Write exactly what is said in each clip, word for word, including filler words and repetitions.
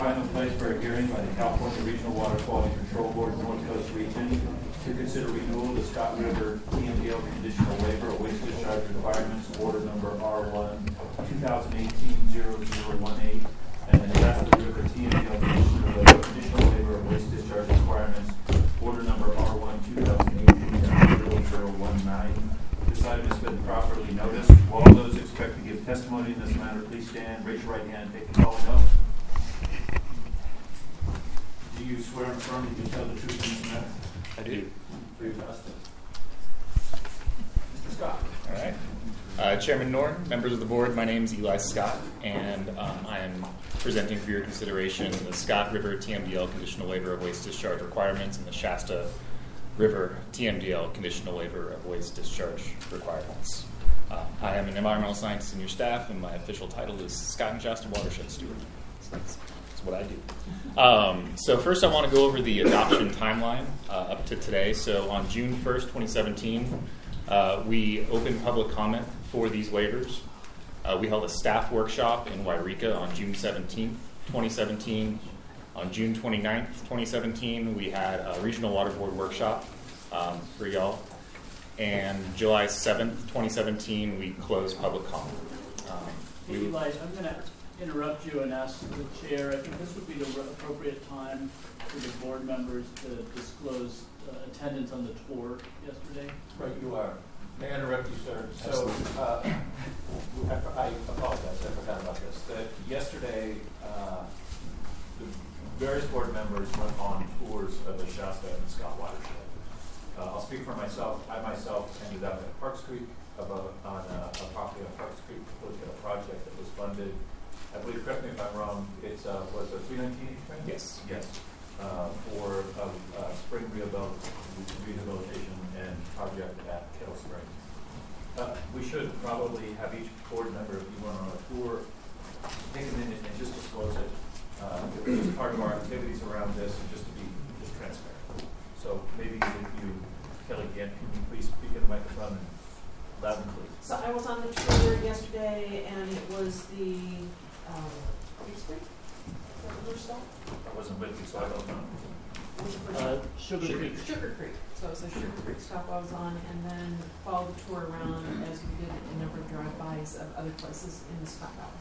time and place for a hearing by the California Regional Water Quality Control Board North Coast Region to consider renewal of the Scott River T M D L conditional waiver of waste discharge requirements, order number R one twenty eighteen zero zero one eight, and the Shasta River T M D L conditional waiver, conditional waiver of waste discharge requirements, order number R one twenty eighteen zero zero one nine. This item has been properly noticed. Will all those expect to give testimony in this matter, please stand, raise your right hand, take the following oath. Do you swear and affirm you can tell the truth in this matter? I do. For your testimony. Mister Scott. All right. Uh, Chairman Norton, members of the board, my name is Eli Scott, and um, I am presenting for your consideration the Scott River T M D L conditional waiver of waste discharge requirements and the Shasta River T M D L conditional waiver of waste discharge requirements. Uh, I am an environmental scientist in your staff, and my official title is Scott and Shasta Watershed Steward. So that's, that's what I do. Um, so first I want to go over the adoption timeline uh, up to today. So on June first, twenty seventeen, uh, we opened public comment for these waivers. Uh, we held a staff workshop in Wairika on June seventeenth, twenty seventeen. On June twenty-ninth, twenty seventeen, we had a regional water board workshop um, for y'all. And July seventh, twenty seventeen, we closed public comment. Um, Hey, Eli, I'm going to interrupt you and ask the chair. I think this would be the appropriate time for the board members to disclose uh, attendance on the tour yesterday. Right, you are. May I interrupt you, sir? So, uh, I, I apologize, I forgot about this. That yesterday, uh, the various board members went on tours of the Shasta and Scott watershed. Uh, I'll speak for myself. I myself ended up at Parks Creek about, on a, a property on Parks Creek to look at a project that was funded. I believe, correct me if I'm wrong, it's uh, was it three nineteen? Yes. Yes. Uh, for a, a spring rehabilit- rehabilitation and project at Kettle Springs. Uh, we should probably have each board member, if you went on a tour, take a minute and just disclose it. Uh, it was just part of our activities around this, and just to be just transparent. So maybe if you, Kelly, again, can you please speak in the microphone and loud and clear? So I was on the tour yesterday, and it was the um, Creek Street. Is that the first stop? I wasn't with you, so I don't know. Was it for Uh, Sugar Sugar. Creek. Sugar Creek. So it was the Sugar Creek stop I was on, and then followed the tour around as we did a number of drive-bys of other places in the Scott Valley.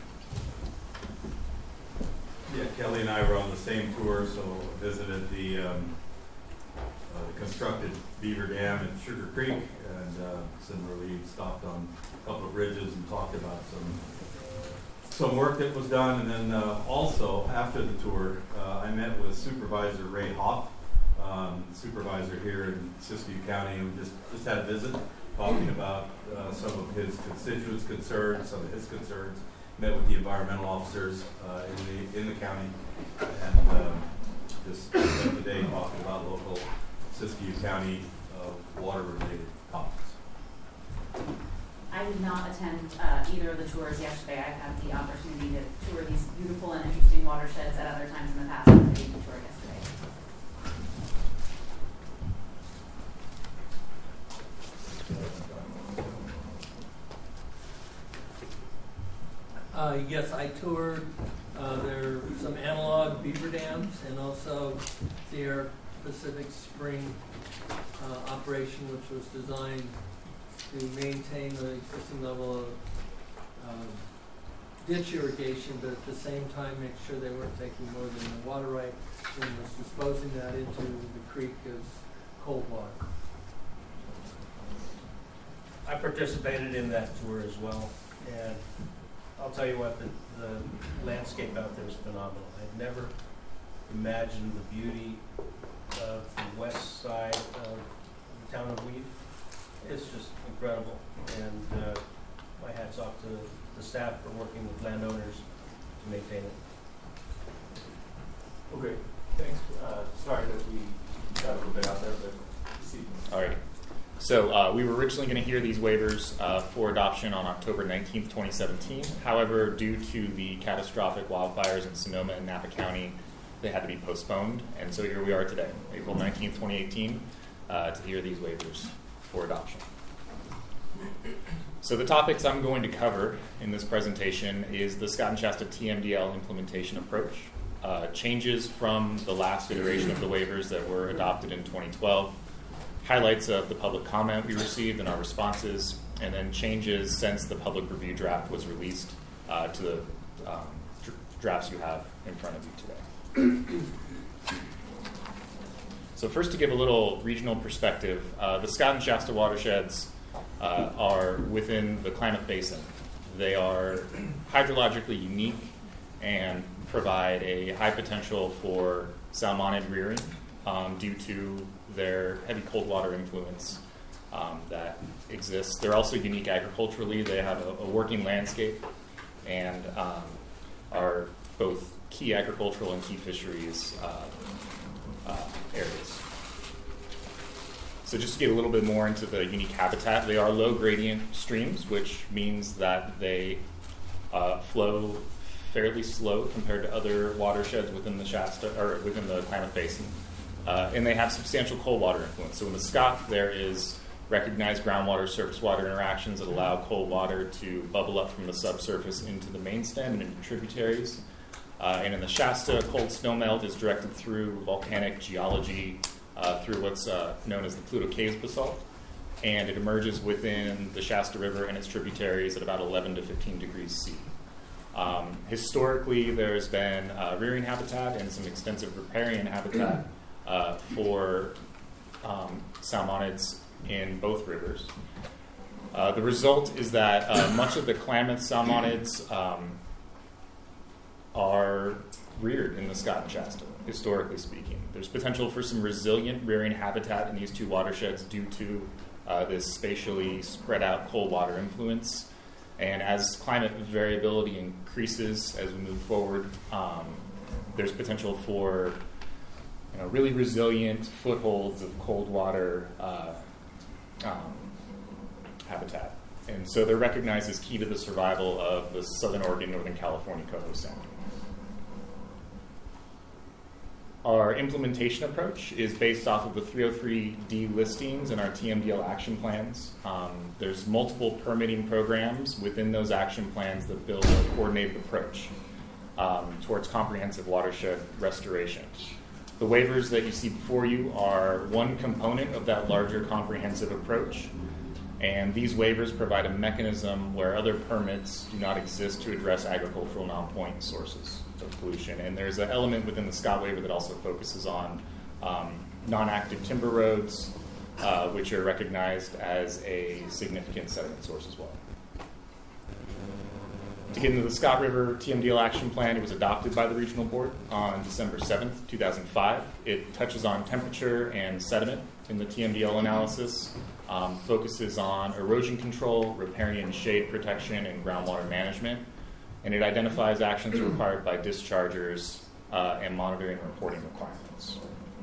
Yeah, Kelly and I were on the same tour, so visited the, um, uh, the constructed Beaver Dam at Sugar Creek, and uh, similarly stopped on a couple of bridges and talked about some some work that was done. And then uh, also after the tour, uh, I met with Supervisor Ray Hopp, um, supervisor here in Siskiyou County, and just just had a visit talking about uh, some of his constituents' concerns, some of his concerns. Met with the environmental officers uh, in the in the county, and um, just spent the day talking about local Siskiyou County uh, water-related topics. I did not attend uh, either of the tours yesterday. I had the opportunity to tour these beautiful and interesting watersheds at other times in the past, but I didn't tour yesterday. Uh, yes, I toured. Uh, there are some analog beaver dams and also Sierra Pacific Spring uh, operation, which was designed to maintain the existing level of um, ditch irrigation, but at the same time make sure they weren't taking more than the water right and was disposing that into the creek as cold water. I participated in that tour as well, and I'll tell you what, the, the landscape out there is phenomenal. I'd never imagined the beauty of the west side of the town of Weed. It's just incredible, and uh, my hat's off to the staff for working with landowners to maintain it. Okay, thanks. Uh, sorry that we got a little bit out there, but see. All right. So uh, we were originally going to hear these waivers uh, for adoption on October nineteenth, twenty seventeen. However, due to the catastrophic wildfires in Sonoma and Napa County, they had to be postponed. And so here we are today, April nineteenth, twenty eighteen, uh, to hear these waivers for adoption. So the topics I'm going to cover in this presentation is the Scott and Shasta T M D L implementation approach, uh, changes from the last iteration of the waivers that were adopted in twenty twelve, highlights of the public comment we received and our responses, and then changes since the public review draft was released uh, to the um, dr- drafts you have in front of you today. So first, to give a little regional perspective, uh, the Scott and Shasta watersheds uh, are within the Klamath Basin. They are hydrologically unique and provide a high potential for salmonid rearing um, due to their heavy cold water influence um, that exists. They're also unique agriculturally. They have a, a working landscape and um, are both key agricultural and key fisheries uh, uh, areas. So just to get a little bit more into the unique habitat, they are low gradient streams, which means that they uh, flow fairly slow compared to other watersheds within the Shasta or within the Klamath Basin, uh, and they have substantial cold water influence. So in the Scott, there is recognized groundwater surface water interactions that allow cold water to bubble up from the subsurface into the main stem and into tributaries. Uh, and in the Shasta, cold snowmelt is directed through volcanic geology uh, through what's uh, known as the Pluto Caves basalt, and it emerges within the Shasta River and its tributaries at about eleven to fifteen degrees C. Um, historically, there's been uh, rearing habitat and some extensive riparian habitat uh, for um, salmonids in both rivers. Uh, the result is that uh, much of the Klamath salmonids um, are reared in the Scott and Shasta, historically speaking. There's potential for some resilient rearing habitat in these two watersheds due to uh, this spatially spread out cold water influence. And as climate variability increases as we move forward, um, there's potential for you know, really resilient footholds of cold water uh, um, habitat. And so they're recognized as key to the survival of the Southern Oregon, Northern California coho salmon. Our implementation approach is based off of the three oh three D listings and our T M D L action plans. Um, there's multiple permitting programs within those action plans that build a coordinated approach um, towards comprehensive watershed restoration. The waivers that you see before you are one component of that larger comprehensive approach, and these waivers provide a mechanism where other permits do not exist to address agricultural non-point sources of pollution. And there's an element within the Scott waiver that also focuses on um, non-active timber roads, uh, which are recognized as a significant sediment source as well. To get into the Scott River T M D L action plan, it was adopted by the regional board on December seventh, two thousand five. It touches on temperature and sediment in the T M D L analysis, um, focuses on erosion control, riparian shade protection, and groundwater management. And it identifies actions required by dischargers uh, and monitoring and reporting requirements.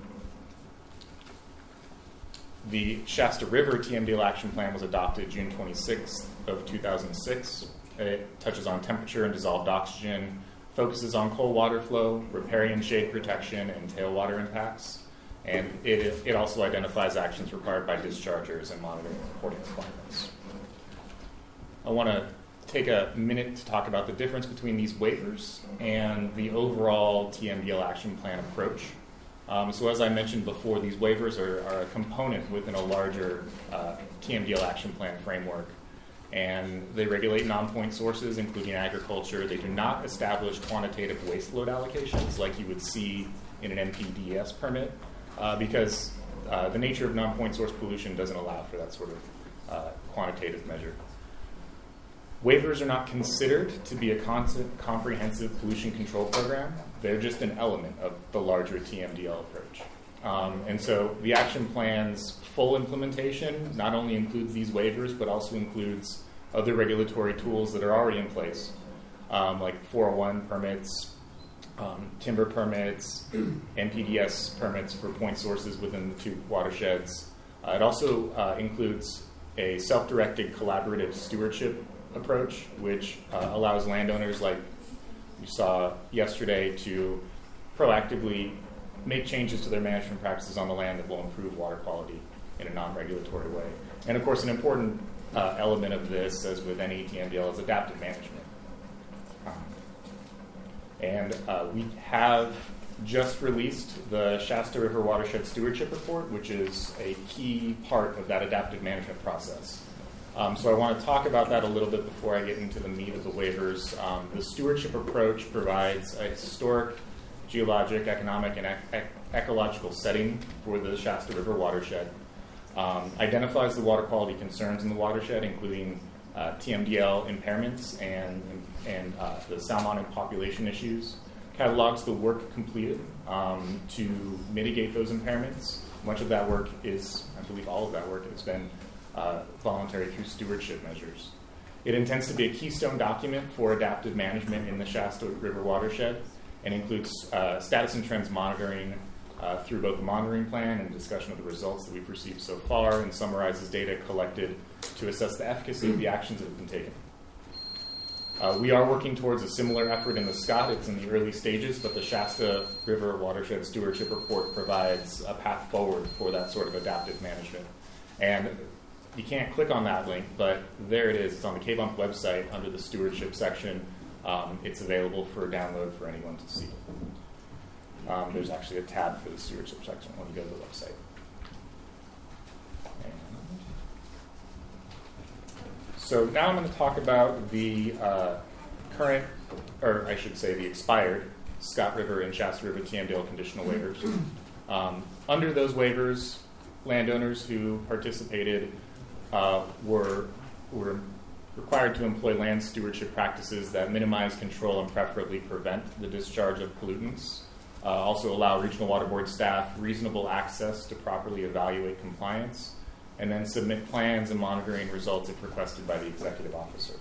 The Shasta River T M D L action plan was adopted June twenty-sixth of two thousand six. It touches on temperature and dissolved oxygen, focuses on cold water flow, riparian shade protection, and tailwater impacts. And it, it also identifies actions required by dischargers and monitoring and reporting requirements. I want to take a minute to talk about the difference between these waivers and the overall T M D L action plan approach. Um, so as I mentioned before, these waivers are, are a component within a larger uh, T M D L action plan framework. And they regulate non-point sources, including agriculture. They do not establish quantitative waste load allocations like you would see in an N P D E S permit, uh, because uh, the nature of non-point source pollution doesn't allow for that sort of uh, quantitative measure. Waivers are not considered to be a constant, comprehensive pollution control program. They're just an element of the larger T M D L approach. Um, and so the action plan's full implementation not only includes these waivers, but also includes other regulatory tools that are already in place, um, like four oh one permits, um, timber permits, N P D E S permits for point sources within the two watersheds. Uh, it also uh, includes a self-directed collaborative stewardship approach, which uh, allows landowners, like you saw yesterday, to proactively make changes to their management practices on the land that will improve water quality in a non-regulatory way. And of course, an important uh, element of this, as with any T M D L, is adaptive management. Um, And uh, we have just released the Shasta River Watershed Stewardship Report, which is a key part of that adaptive management process. Um, so I want to talk about that a little bit before I get into the meat of the waivers. Um, the stewardship approach provides a historic, geologic, economic, and ec- ecological setting for the Shasta River watershed. Um, identifies the water quality concerns in the watershed, including uh, T M D L impairments and, and uh, the salmoniid population issues. Catalogs the work completed um, to mitigate those impairments. Much of that work is, I believe all of that work has been uh, voluntary through stewardship measures. It intends to be a keystone document for adaptive management in the Shasta River watershed and includes uh, status and trends monitoring uh, through both the monitoring plan and discussion of the results that we've received so far, and summarizes data collected to assess the efficacy of the actions that have been taken. Uh, we are working towards a similar effort in the Scott. It's in the early stages, but the Shasta River Watershed Stewardship Report provides a path forward for that sort of adaptive management. And you can't click on that link, but there it is. It's on the K BUMP website under the stewardship section. Um, it's available for download for anyone to see. Um, there's actually a tab for the stewardship section when you go to the website. And so now I'm going to talk about the uh, current, or I should say the expired, Scott River and Shasta River T M D L conditional waivers. Um, under those waivers, landowners who participated uh, were, were required to employ land stewardship practices that minimize, control, and preferably prevent the discharge of pollutants. Uh, also allow regional water board staff reasonable access to properly evaluate compliance, and then submit plans and monitoring results if requested by the executive officer.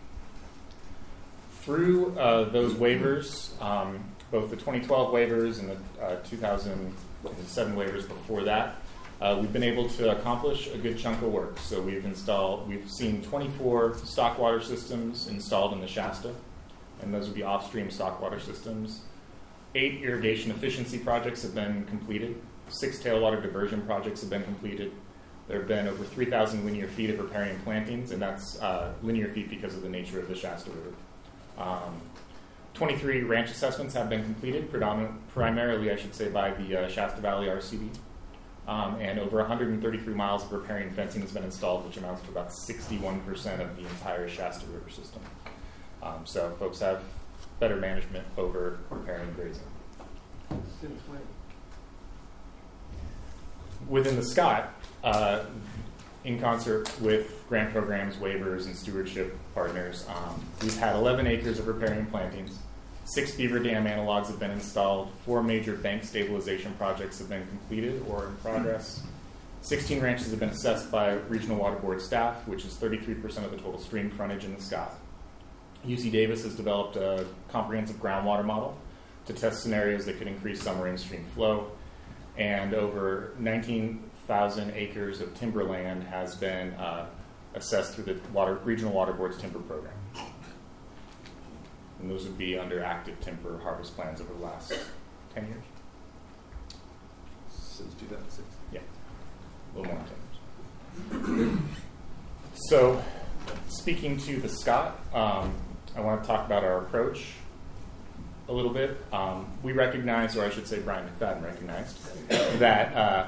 Through uh, those waivers, um, both the twenty twelve waivers and the uh, two thousand seven waivers before that, uh, we've been able to accomplish a good chunk of work. So we've installed, we've seen twenty-four stock water systems installed in the Shasta, and those would be off-stream stock water systems. Eight irrigation efficiency projects have been completed. Six tailwater diversion projects have been completed. There have been over three thousand linear feet of riparian plantings, and that's uh, linear feet because of the nature of the Shasta River. Um, twenty-three ranch assessments have been completed, predominant, primarily, I should say, by the uh, Shasta Valley R C D. Um, and over one hundred thirty-three miles of riparian fencing has been installed, which amounts to about sixty-one percent of the entire Shasta River system. Um, so folks have better management over riparian grazing. Within the Scott, uh, in concert with grant programs, waivers, and stewardship partners, um, we've had eleven acres of riparian plantings. Six beaver dam analogs have been installed. Four major bank stabilization projects have been completed or in progress. sixteen ranches have been assessed by regional water board staff, which is thirty-three percent of the total stream frontage in the Scott. U C Davis has developed a comprehensive groundwater model to test scenarios that could increase summer in-stream flow. And over nineteen thousand acres of timberland has been uh, assessed through the water, Regional Water Board's timber program. And those would be under active timber harvest plans over the last ten years. Since two thousand six. Yeah, a little more than ten years. So, speaking to the Scott, um, I want to talk about our approach a little bit. Um, we recognize, or I should say Brian McFadden recognized, that uh,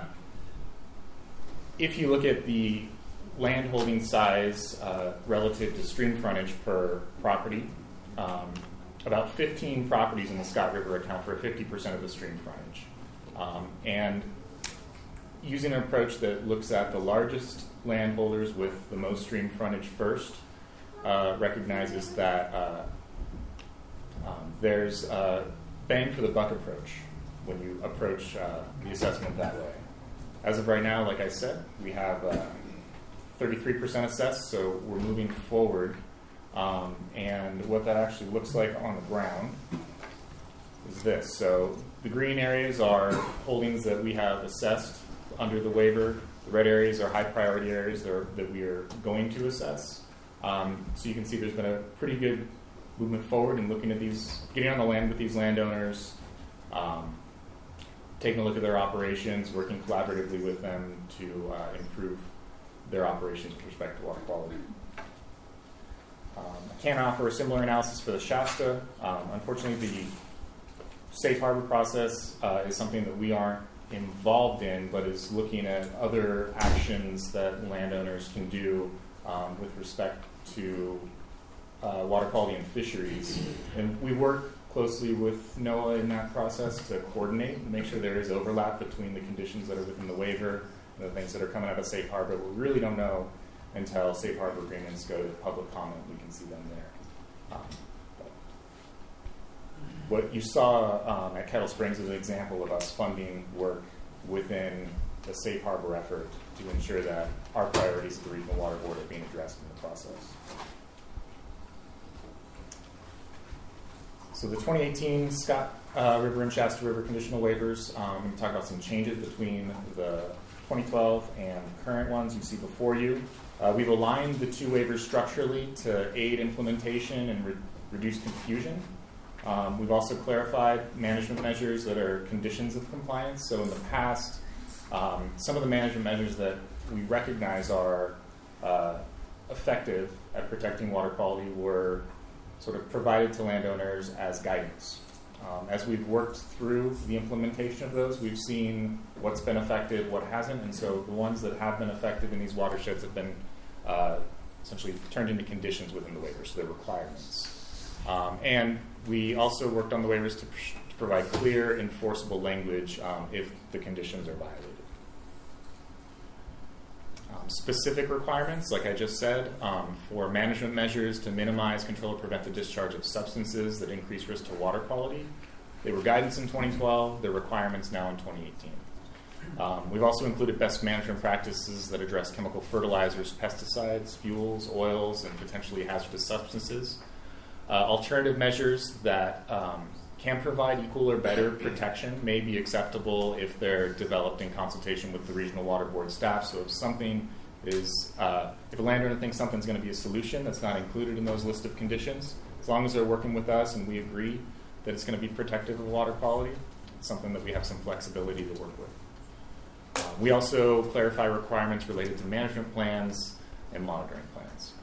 if you look at the land holding size uh, relative to stream frontage per property, um, about fifteen properties in the Scott River account for fifty percent of the stream frontage. Um, and using an approach that looks at the largest landholders with the most stream frontage first, uh, recognizes that uh, um, there's a bang for the buck approach when you approach uh, the assessment that way. As of right now, like I said, we have uh, thirty-three percent assessed, so we're moving forward. Um, and what that actually looks like on the ground is this. So the green areas are holdings that we have assessed under the waiver. The red areas are high priority areas that, are, that we are going to assess. Um, so you can see there's been a pretty good movement forward in looking at these, getting on the land with these landowners, um, taking a look at their operations, working collaboratively with them to uh, improve their operations with respect to water quality. Um, I can't offer a similar analysis for the Shasta. Um, unfortunately, the safe harbor process uh, is something that we aren't involved in, but is looking at other actions that landowners can do um, with respect to uh, water quality and fisheries. And we work closely with NOAA in that process to coordinate and make sure there is overlap between the conditions that are within the waiver and the things that are coming out of safe harbor. We really don't know until safe harbor agreements go to public comment. We can see them there. Um, What you saw um, at Kettle Springs is an example of us funding work within the safe harbor effort to ensure that our priorities of the Regional Water Board are being addressed in the process. So the twenty eighteen Scott uh, River and Shasta River conditional waivers, um, I'm going to talk about some changes between the twenty twelve and current ones you see before you. Uh, we've aligned the two waivers structurally to aid implementation and re- reduce confusion. Um, we've also clarified management measures that are conditions of compliance. So in the past, um, some of the management measures that we recognize are uh, effective at protecting water quality were sort of provided to landowners as guidance. Um, as we've worked through the implementation of those, we've seen what's been effective, what hasn't, and so the ones that have been effective in these watersheds have been uh, essentially turned into conditions within the waivers, so they're requirements. Um, and we also worked on the waivers to, pr- to provide clear, enforceable language um, if the conditions are violated. Um, specific requirements, like I just said, um, for management measures to minimize, control, or prevent the discharge of substances that increase risk to water quality. They were guidance in twenty twelve. They're requirements now in twenty eighteen. Um, we've also included best management practices that address chemical fertilizers, pesticides, fuels, oils, and potentially hazardous substances. Uh, alternative measures that um, can provide equal or better protection may be acceptable if they're developed in consultation with the Regional Water Board staff. So if something is, uh, if a landowner thinks something's going to be a solution that's not included in those list of conditions, as long as they're working with us and we agree that it's going to be protective of water quality, it's something that we have some flexibility to work with. Uh, we also clarify requirements related to management plans and monitoring plans.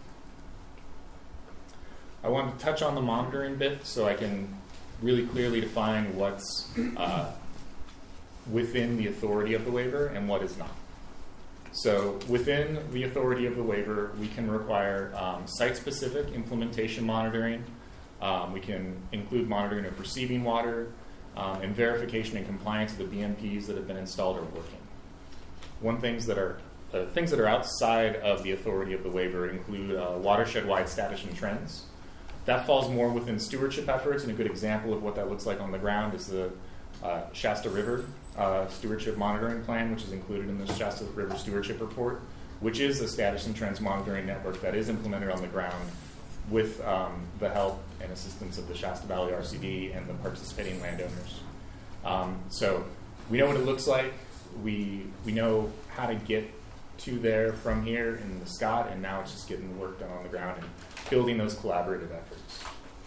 I want to touch on the monitoring bit so I can really clearly define what's uh, within the authority of the waiver and what is not. So within the authority of the waiver, we can require um, site-specific implementation monitoring. Um, we can include monitoring of receiving water um, and verification and compliance of the B M Ps that have been installed or working. One things that are uh, things that are outside of the authority of the waiver include uh, watershed-wide status and trends. That falls more within stewardship efforts, and a good example of what that looks like on the ground is the uh, Shasta River uh, Stewardship Monitoring Plan, which is included in the Shasta River Stewardship Report, which is a status and trends monitoring network that is implemented on the ground with um, the help and assistance of the Shasta Valley R C D and the participating landowners. Um, so we know what it looks like. We we know how to get to there from here in the Scott, and now it's just getting the work done on the ground and building those collaborative efforts.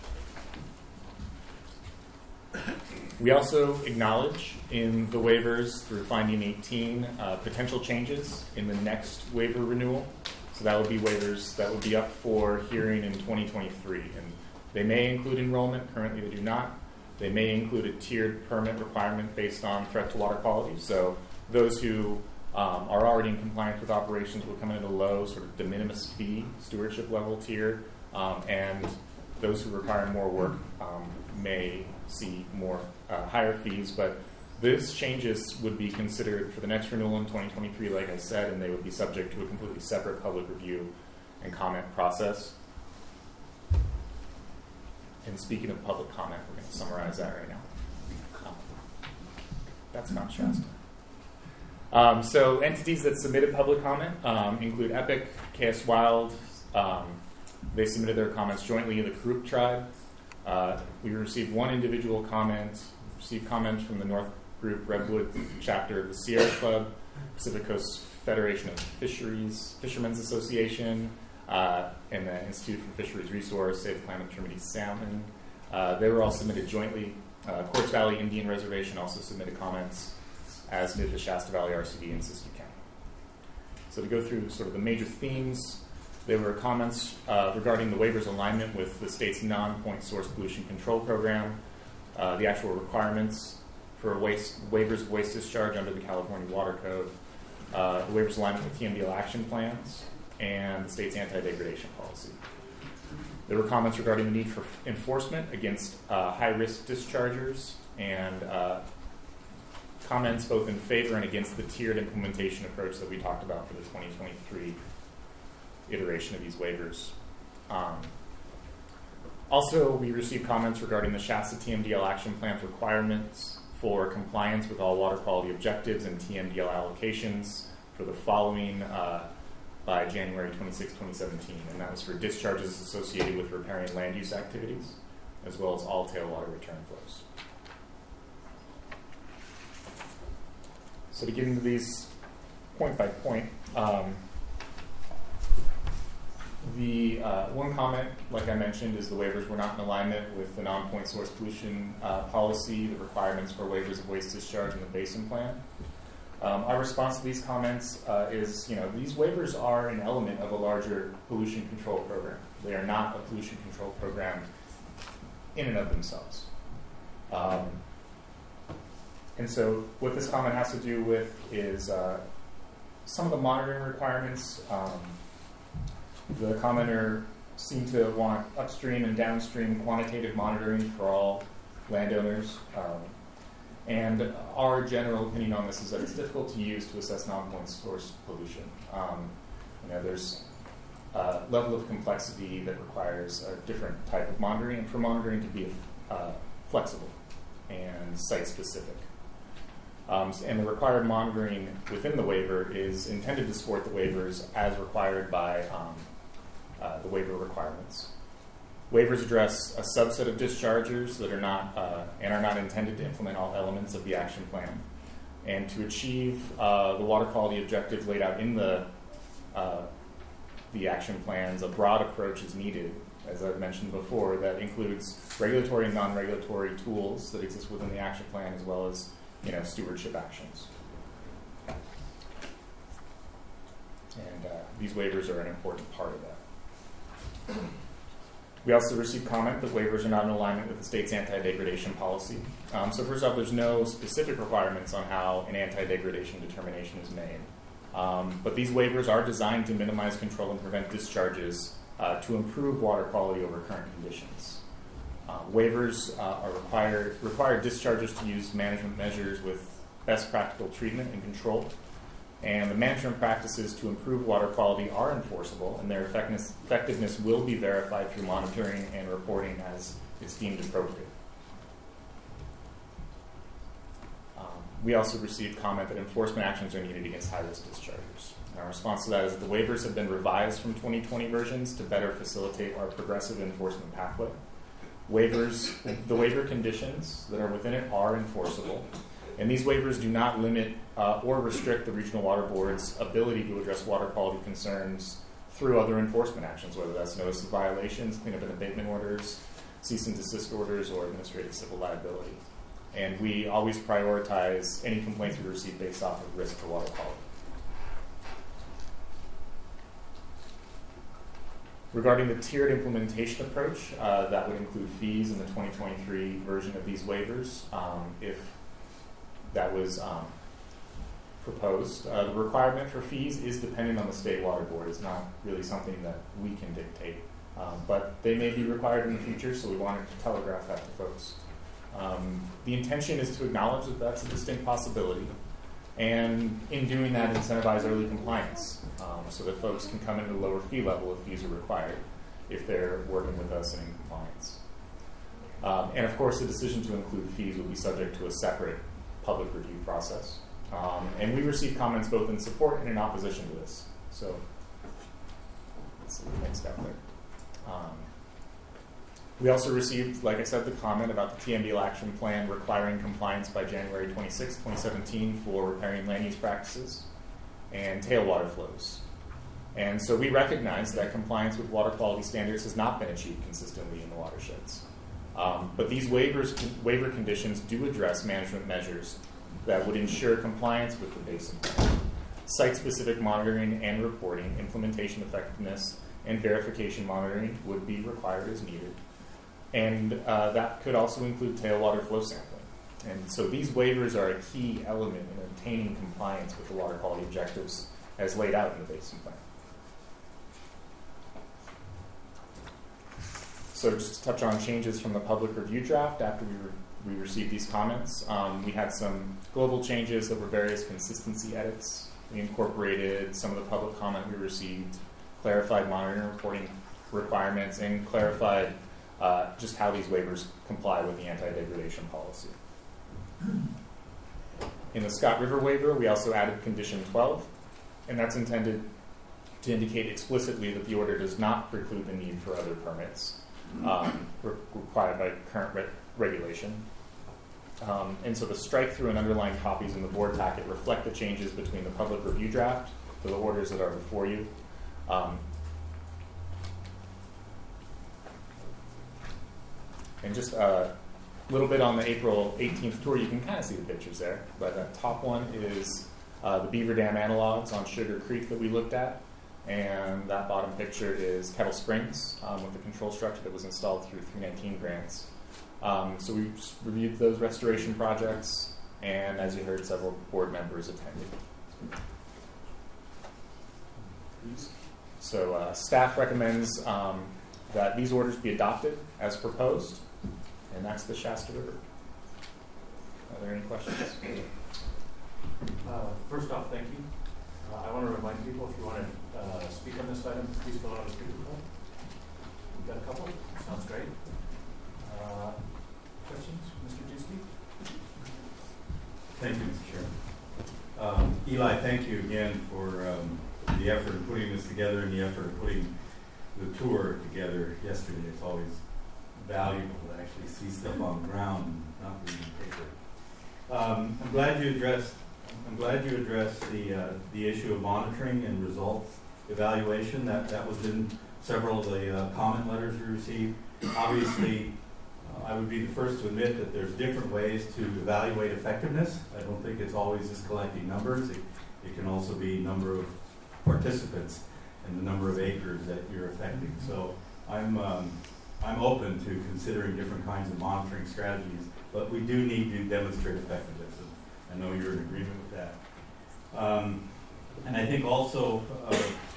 We also acknowledge in the waivers through finding eighteen uh, potential changes in the next waiver renewal. So that would be waivers that would be up for hearing in twenty twenty-three. And they may include enrollment. Currently they do not. They may include a tiered permit requirement based on threat to water quality. So those who um, are already in compliance with operations will come in at a low sort of de minimis fee stewardship level tier. Um, and those who require more work um, may see more uh, higher fees. But these changes would be considered for the next renewal in twenty twenty-three, like I said, and they would be subject to a completely separate public review and comment process. And speaking of public comment, we're going to summarize that right now. Um, that's Mount Shasta. Um, so entities that submitted public comment um, include Epic, K S Wild. Um, they submitted their comments jointly in the Karuk tribe. Uh, we received one individual comment, received comments from the North Group Redwood chapter of the Sierra Club, Pacific Coast Federation of Fisheries, Fishermen's Association, uh, and the Institute for Fisheries Resource, Save Climate Trinity Salmon. Uh, they were all submitted jointly. Uh, Quartz Valley Indian Reservation also submitted comments, as did the Shasta Valley R C D in Siskiyou County. So to go through sort of the major themes There were comments uh, regarding the waiver's alignment with the state's non-point source pollution control program, uh, the actual requirements for waste waivers of waste discharge under the California Water Code, uh, the waiver's alignment with T M D L action plans, and the state's anti-degradation policy. There were comments regarding the need for enforcement against uh, high-risk dischargers, and uh, comments both in favor and against the tiered implementation approach that we talked about for the twenty twenty-three iteration of these waivers. Um, also, we received comments regarding the Shasta T M D L action plan's requirements for compliance with all water quality objectives and T M D L allocations for the following uh, by January twenty-sixth, twenty seventeen, and that was for discharges associated with riparian land use activities, as well as all tailwater return flows. So to get into these point by point, um, the uh, one comment, like I mentioned, is the waivers were not in alignment with the non-point source pollution uh, policy, the requirements for waivers of waste discharge in the basin plan. Um, our response to these comments uh, is, you know, these waivers are an element of a larger pollution control program. They are not a pollution control program in and of themselves. Um, and so what this comment has to do with is uh, some of the monitoring requirements. Um, the commenter seemed to want upstream and downstream quantitative monitoring for all landowners. Um, And our general opinion on this is that it's difficult to use to assess non-point source pollution. Um, you know, there's a level of complexity that requires a different type of monitoring, and for monitoring to be uh, flexible and site-specific. Um, and the required monitoring within the waiver is intended to support the waivers as required by um, uh, the waiver requirements. Waivers address a subset of dischargers that are not uh, and are not intended to implement all elements of the action plan. And to achieve uh, the water quality objectives laid out in the uh, the action plans, a broad approach is needed, as I've mentioned before, that includes regulatory and non-regulatory tools that exist within the action plan, as well as, you know, stewardship actions. And uh, these waivers are an important part of that. We also received comment that waivers are not in alignment with the state's anti-degradation policy. Um, so first off, there's no specific requirements on how an anti-degradation determination is made. Um, but these waivers are designed to minimize, control, and prevent discharges uh, to improve water quality over current conditions. Uh, waivers uh, are required, require dischargers to use management measures with best practical treatment and control. And the management practices to improve water quality are enforceable, and their effectiveness, effectiveness will be verified through monitoring and reporting as it's deemed appropriate. Um, we also received comment that enforcement actions are needed against high-risk dischargers. And our response to that is that the waivers have been revised from twenty twenty versions to better facilitate our progressive enforcement pathway. Waivers, the waiver conditions that are within it are enforceable. And these waivers do not limit uh, or restrict the Regional Water Board's ability to address water quality concerns through other enforcement actions, whether that's notice of violations, cleanup and abatement orders, cease and desist orders, or administrative civil liability. And we always prioritize any complaints we receive based off of risk to water quality. Regarding the tiered implementation approach, uh, that would include fees in the twenty twenty-three version of these waivers. Um, if that was um, proposed. Uh, the requirement for fees is dependent on the state water board. It's not really something that we can dictate. Um, but they may be required in the future, so we wanted to telegraph that to folks. Um, the intention is to acknowledge that that's a distinct possibility, and in doing that, incentivize early compliance um, so that folks can come in at a lower fee level if fees are required if they're working with us and in compliance. Um, and of course, the decision to include fees will be subject to a separate public review process. Um, and we received comments both in support and in opposition to this. So let's see the next step there. Um, we also received, like I said, the comment about the T M D L action plan requiring compliance by January twenty-sixth, twenty seventeen for riparian land use practices and tailwater flows. And so we recognize that compliance with water quality standards has not been achieved consistently in the watersheds. Um, but these waivers, waiver conditions do address management measures that would ensure compliance with the basin plan, site-specific monitoring and reporting, implementation effectiveness, and verification monitoring would be required as needed. And uh, that could also include tailwater flow sampling. And so these waivers are a key element in obtaining compliance with the water quality objectives as laid out in the basin plan. So just to touch on changes from the public review draft after we, re- we received these comments, um, we had some global changes that were various consistency edits. We incorporated some of the public comment we received, clarified monitoring reporting requirements, and clarified uh, just how these waivers comply with the anti-degradation policy. In the Scott River waiver, we also added condition twelve, and that's intended to indicate explicitly that the order does not preclude the need for other permits um, re- required by current re- regulation. Um, and so the strike-through and underlying copies in the board packet reflect the changes between the public review draft to the orders that are before you. Um, and just a little bit on the April eighteenth tour, you can kind of see the pictures there. But the top one is uh, the Beaver Dam analogs on Sugar Creek that we looked at. And that bottom picture is Kettle Springs um, with the control structure that was installed through three nineteen grants. Um, so we reviewed those restoration projects, and as you heard, several board members attended. So uh, staff recommends um, that these orders be adopted as proposed, and that's the Shasta River. Are there any questions? Uh, first off, thank you. Uh, I want to remind people, if you want to uh, speak on this item, please fill out a speaker card. We've got a couple. Sounds great. Uh, questions, Mister Giusti? Thank you, Mister Chairman. Um, Eli, thank you again for um, the effort of putting this together and the effort of putting the tour together yesterday. It's always valuable to actually see stuff on the ground and not reading paper. Um, I'm glad you addressed. I'm glad you addressed the uh, the issue of monitoring and results evaluation. That that was in several of the uh, comment letters we received. Obviously, uh, I would be the first to admit that there's different ways to evaluate effectiveness. I don't think it's always just collecting numbers. It, it can also be number of participants and the number of acres that you're affecting. So I'm um, I'm open to considering different kinds of monitoring strategies, but we do need to demonstrate effectiveness. I know you're in agreement with that. Um, and I think also uh,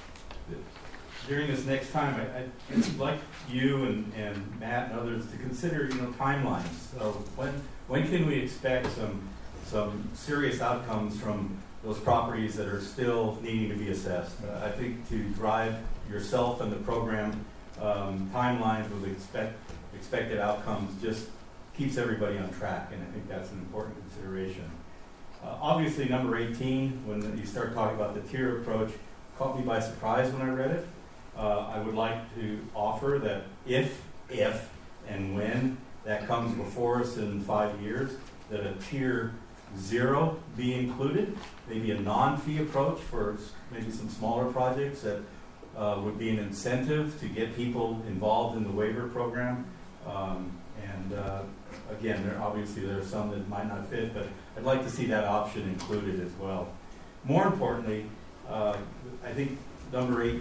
during this next time, I, I'd like you and, and Matt and others to consider, you know, timelines. So when when can we expect some some serious outcomes from those properties that are still needing to be assessed? Uh, I think to drive yourself and the program um, timelines with expect, expected outcomes just keeps everybody on track, and I think that's an important consideration. Uh, obviously, number eighteen, when you start talking about the tier approach, caught me by surprise when I read it. Uh, I would like to offer that if, if, and when that comes before us in five years, that a tier zero be included, maybe a non-fee approach for maybe some smaller projects that uh, would be an incentive to get people involved in the waiver program. Um, and uh, again, there obviously there are some that might not fit, but I'd like to see that option included as well. More importantly, uh, I think number eight,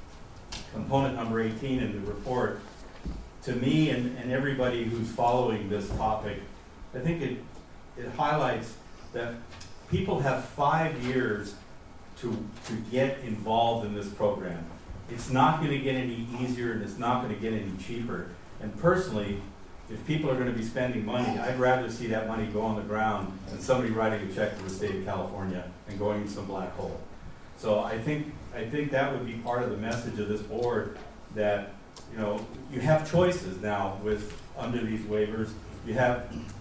component number eighteen in the report, to me and, and everybody who's following this topic, I think it it highlights that people have five years to to get involved in this program. It's not going to get any easier and it's not going to get any cheaper. And personally, if people are going to be spending money, I'd rather see that money go on the ground than somebody writing a check to the state of California and going in some black hole. So I think I think that would be part of the message of this board, that you know you have choices now with under these waivers. You have,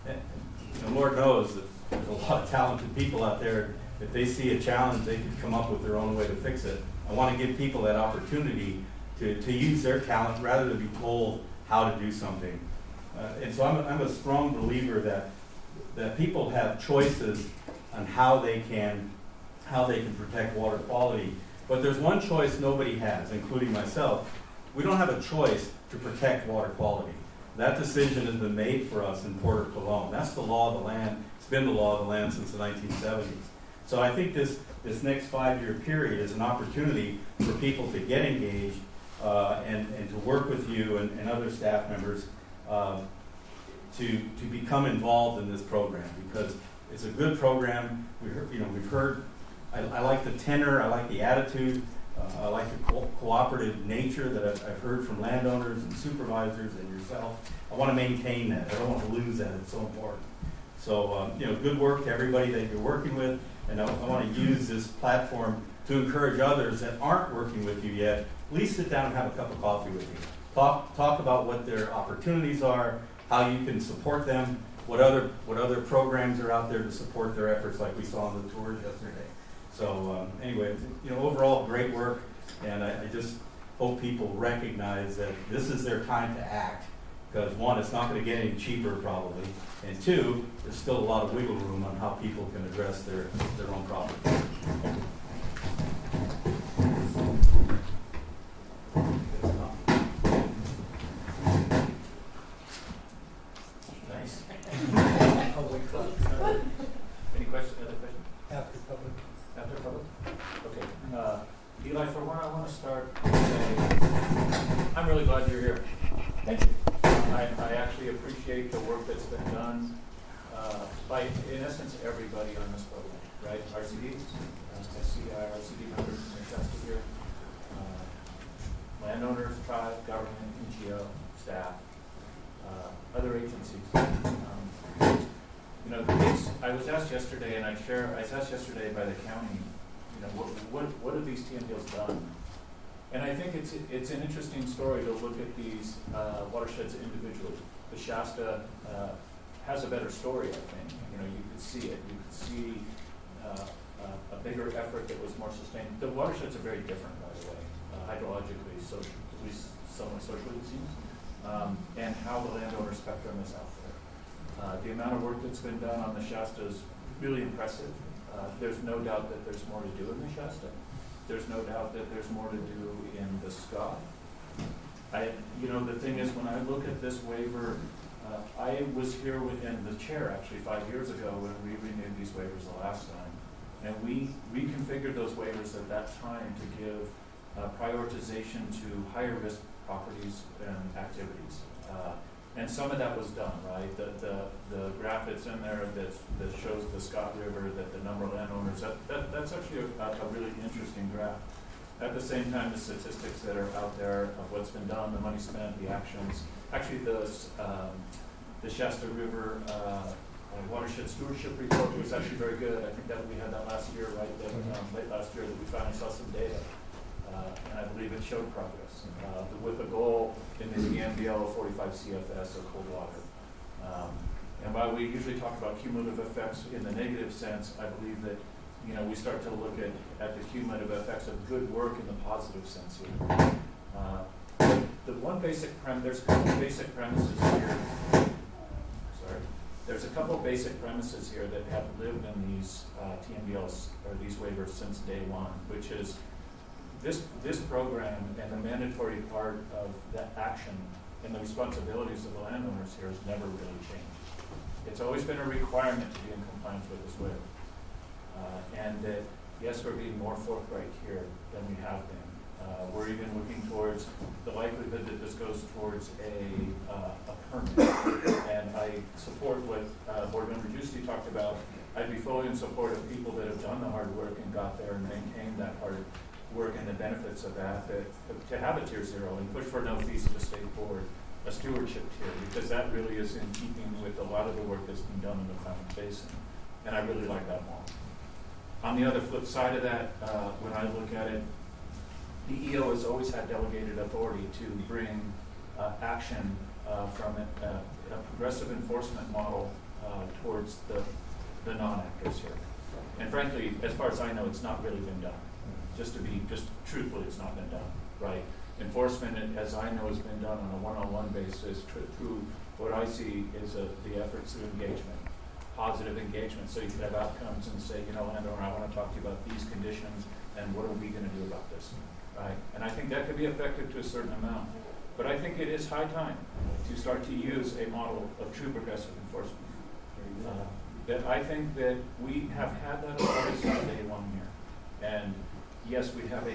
you know, Lord knows that there's a lot of talented people out there. If they see a challenge, they can come up with their own way to fix it. I want to give people that opportunity to, to use their talent rather than be told how to do something. Uh, and so I'm a, I'm a strong believer that that people have choices on how they can how they can protect water quality. But there's one choice nobody has, including myself. We don't have a choice to protect water quality. That decision has been made for us in Port of Cologne. That's the law of the land. It's been the law of the land since the nineteen seventies. So I think this, this next five-year period is an opportunity for people to get engaged, uh, and, and to work with you and, and other staff members uh, to, to become involved in this program, because it's a good program. We heard, you know, we've heard, I, I like the tenor, I like the attitude, uh, I like the co- cooperative nature that I've, I've heard from landowners and supervisors and yourself. I want to maintain that. I don't want to lose that. It's so important. So, um, you know, good work to everybody that you're working with, and I, I want to use this platform to encourage others that aren't working with you yet. At least sit down and have a cup of coffee with you. Talk, talk about what their opportunities are, how you can support them, what other what other programs are out there to support their efforts, like we saw on the tours yesterday. So um, anyway, you know, overall great work, and I, I just hope people recognize that this is their time to act, because one, it's not going to get any cheaper probably, and two, there's still a lot of wiggle room on how people can address their their own problems. Nice. Any questions, other questions? After public. After public? Okay. Uh, Eli, for one, I want to start by saying, I'm really glad you're here. Thank you. I, I actually appreciate the work that's been done uh, by, in essence, everybody on this program, right? R C Ds, uh, S C I, R C D members in their Shasta here, uh, landowners, tribe, government, N G O, staff, uh, other agencies. Um, you know, it's, I was asked yesterday, and I share, I was asked yesterday by the county, you know, what, what, what have these T M D Ls done? And I think it's it's an interesting story to look at these uh, watersheds individually. The Shasta uh, has a better story, I think. You know, you could see it. You could see uh, uh, a bigger effort that was more sustained. The watersheds are very different, by the way, uh, hydrologically, social, at least somewhat socially, it seems, um, and how the landowner spectrum is out there. Uh, the amount of work that's been done on the Shasta is really impressive. Uh, there's no doubt that there's more to do in the Shasta. There's no doubt that there's more to do in the Scott. I, you know, the thing is, when I look at this waiver, uh, I was here with, and the chair actually five years ago when we renewed these waivers the last time, and we reconfigured those waivers at that time to give uh, prioritization to higher risk properties and activities. Uh, And some of that was done, right? The the, the graph that's in there that that shows the Scott River, that the number of landowners, that, that that's actually a, a really interesting graph. At the same time, the statistics that are out there of what's been done, the money spent, the actions. Actually, the um, the Shasta River uh, watershed stewardship report was actually very good. I think that we had that last year, right? That, um, late last year, that we finally saw some data. Uh, and I believe it showed progress uh, with a goal in the T M D L of forty-five C F S or cold water. Um, and while we usually talk about cumulative effects in the negative sense, I believe that you know we start to look at, at the cumulative effects of good work in the positive sense here. Uh, the one basic prem, there's a couple basic premises here. Sorry, there's a couple basic premises here that have lived in these uh, T M D Ls or these waivers since day one, which is. This, this program and the mandatory part of that action and the responsibilities of the landowners here has never really changed. It's always been a requirement to be in compliance with this waiver. Uh, and that, yes, we're being more forthright here than we have been. Uh, we're even looking towards the likelihood that this goes towards a, uh, a permit. And I support what uh, Board Member Giusti talked about. I'd be fully in support of people that have done the hard work and got there and maintained that hard work and the benefits of that, that to have a tier zero and push for no fees to the state board, a stewardship tier, because that really is in keeping with a lot of the work that's been done in the Klamath Basin. And I really like that model. On the other flip side of that, uh, when I look at it, the E O has always had delegated authority to bring uh, action uh, from a, a progressive enforcement model uh, towards the, the non-actors here. And frankly, as far as I know, it's not really been done. Just to be, just truthfully, it's not been done, right? Enforcement, as I know, has been done on a one-on-one basis through what I see is a, the efforts through engagement, positive engagement, so you can have outcomes and say, you know, landowner, I want to talk to you about these conditions, and what are we going to do about this, right? And I think that could be effective to a certain amount. But I think it is high time to start to use a model of true progressive enforcement. Uh, that I think that we have had that authority since day one here. And yes, we have a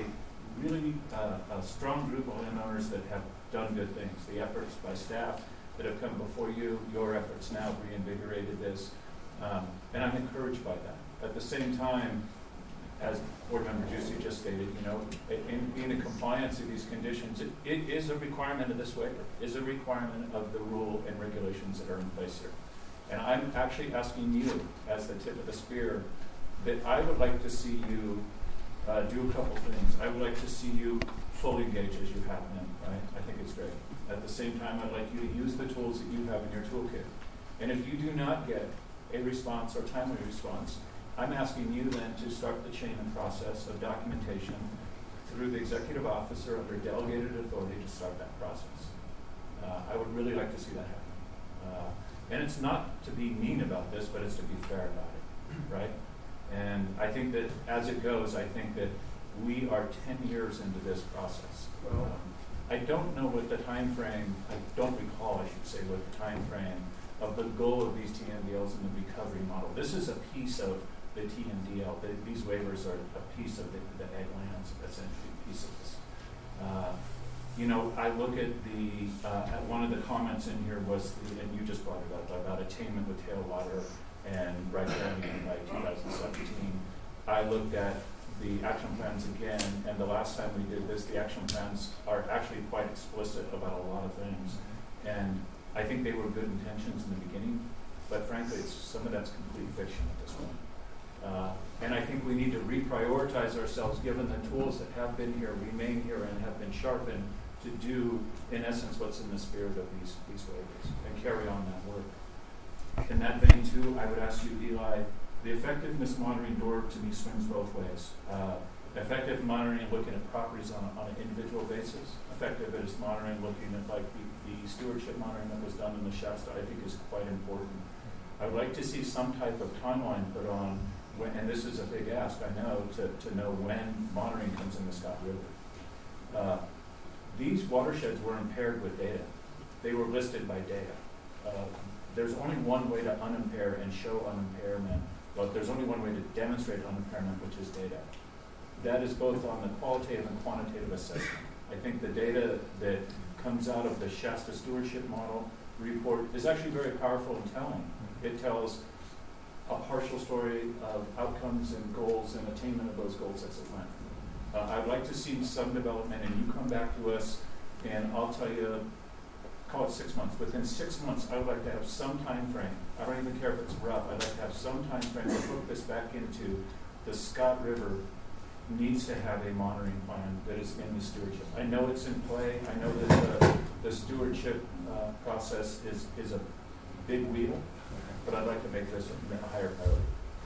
really uh, a strong group of landowners that have done good things. The efforts by staff that have come before you, your efforts now reinvigorated this, um, and I'm encouraged by that. At the same time, as Board Member Juicy just stated, you know, in being in compliance with these conditions, it, it is a requirement of this waiver, is a requirement of the rule and regulations that are in place here. And I'm actually asking you, as the tip of the spear, that I would like to see you uh, do a couple things. I would like to see you fully engage as you have been, right? I think it's great. At the same time, I'd like you to use the tools that you have in your toolkit. And if you do not get a response or timely response, I'm asking you then to start the chain and process of documentation through the executive officer under delegated authority to start that process. Uh, I would really like to see that happen. Uh, and it's not to be mean about this, but it's to be fair about it, right? And I think that as it goes, I think that we are ten years into this process. Um, I don't know what the time frame, I don't recall, I should say, what the time frame of the goal of these T M D Ls in the recovery model. This is a piece of the T M D L. The, these waivers are a piece of the, the ag lands, essentially a piece of this. Uh, you know, I look at the, uh, at one of the comments in here was, the, and you just brought it up, about attainment with tailwater and right driving by two thousand seventeen. I looked at the action plans again, and the last time we did this, the action plans are actually quite explicit about a lot of things. And I think they were good intentions in the beginning, but frankly, it's, some of that's complete fiction at this point. Uh, and I think we need to reprioritize ourselves, given the tools that have been here, remain here, and have been sharpened to do, in essence, what's in the spirit of these, these waivers, and carry on that work. In that vein, too, I would ask you, Eli, the effectiveness monitoring door to me swings both ways. Uh, effective monitoring, looking at properties on, a, on an individual basis. Effective is monitoring, looking at like the, the stewardship monitoring that was done in the Shasta, I think is quite important. I would like to see some type of timeline put on when, and this is a big ask, I know, to, to know when monitoring comes in the Scott River. Uh, these watersheds were impaired with data. They were listed by data. Uh, there's only one way to unimpair and show unimpairment. Well, there's only one way to demonstrate unimpairment, which is data. That is both on the qualitative and quantitative assessment. I think the data that comes out of the Shasta stewardship model report is actually very powerful and telling. It tells a partial story of outcomes and goals and attainment of those goals as it went. Uh, I'd like to see some development, and you come back to us, and I'll tell you, call it six months. Within six months, I would like to have some time frame. I don't even care if it's rough. I'd like to have some time frame to put this back into the Scott River needs to have a monitoring plan that is in the stewardship. I know it's in play. I know that the, the stewardship uh, process is, is a big wheel, but I'd like to make this a, a higher priority.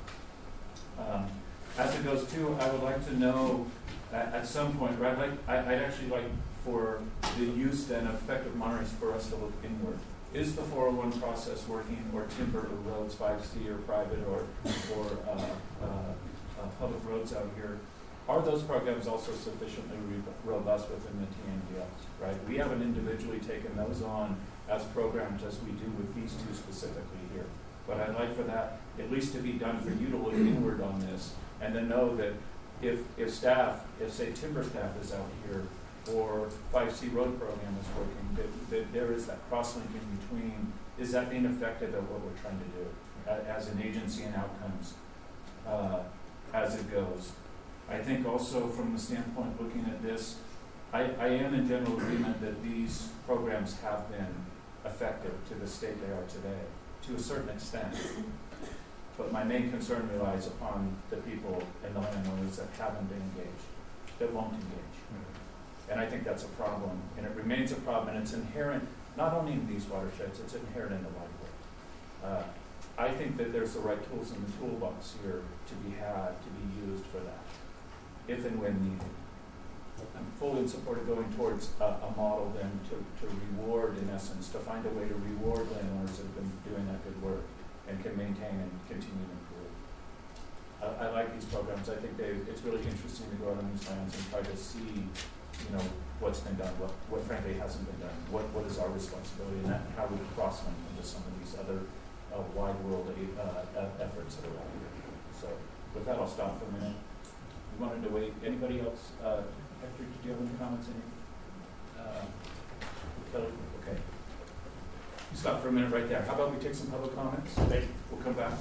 Um, as it goes too, I would like to know at, at some point, right? Like I, I'd actually like for the use then of effective monitoring for us to look inward. Is the four oh one process working, or timber or roads, five C or private or or uh, uh, uh, public roads out here? Are those programs also sufficiently re- robust within the T M D Ls, right? We haven't individually taken those on as programs as we do with these two specifically here. But I'd like for that at least to be done for you to look inward on this and then know that if, if staff, if say timber staff is out here or five C road program is working, that, that there is that cross-linking between, is that being effective at what we're trying to do uh, as an agency and outcomes uh, as it goes. I think also from the standpoint looking at this, I, I am in general agreement that these programs have been effective to the state they are today, to a certain extent. But my main concern relies upon the people and the landowners that haven't been engaged, that won't engage. Mm-hmm. And I think that's a problem, and it remains a problem, and it's inherent not only in these watersheds, it's inherent in the right of way. Uh, I think that there's the right tools in the toolbox here to be had, to be used for that, if and when needed. I'm fully in support of going towards a, a model then to, to reward, in essence, to find a way to reward landowners that have been doing that good work and can maintain and continue to improve. I, I like these programs. I think they, it's really interesting to go out on these lands and try to see, you know, what's been done, what, what frankly hasn't been done, what, what is our responsibility, and that, how we cross-link into some of these other uh, wide world uh, efforts that are out here. So with that, I'll stop for a minute. We wanted to wait. Anybody else uh, Hector, did you have any comments? Any? Uh, Kelly? Okay. You stop for a minute right there. How about we take some public comments? Thank you. We'll come back.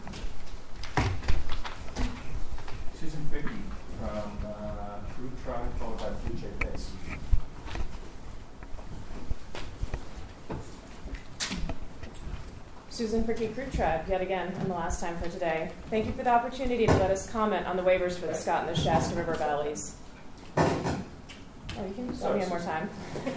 Susan Fickey from uh, Fruit Tribe, followed by Fruit J Pace. Susan Fricky Fruit Tribe, yet again, and the last time for today. Thank you for the opportunity to let us comment on the waivers for the Scott and the Shasta River valleys. Oh, you can tell me one more time.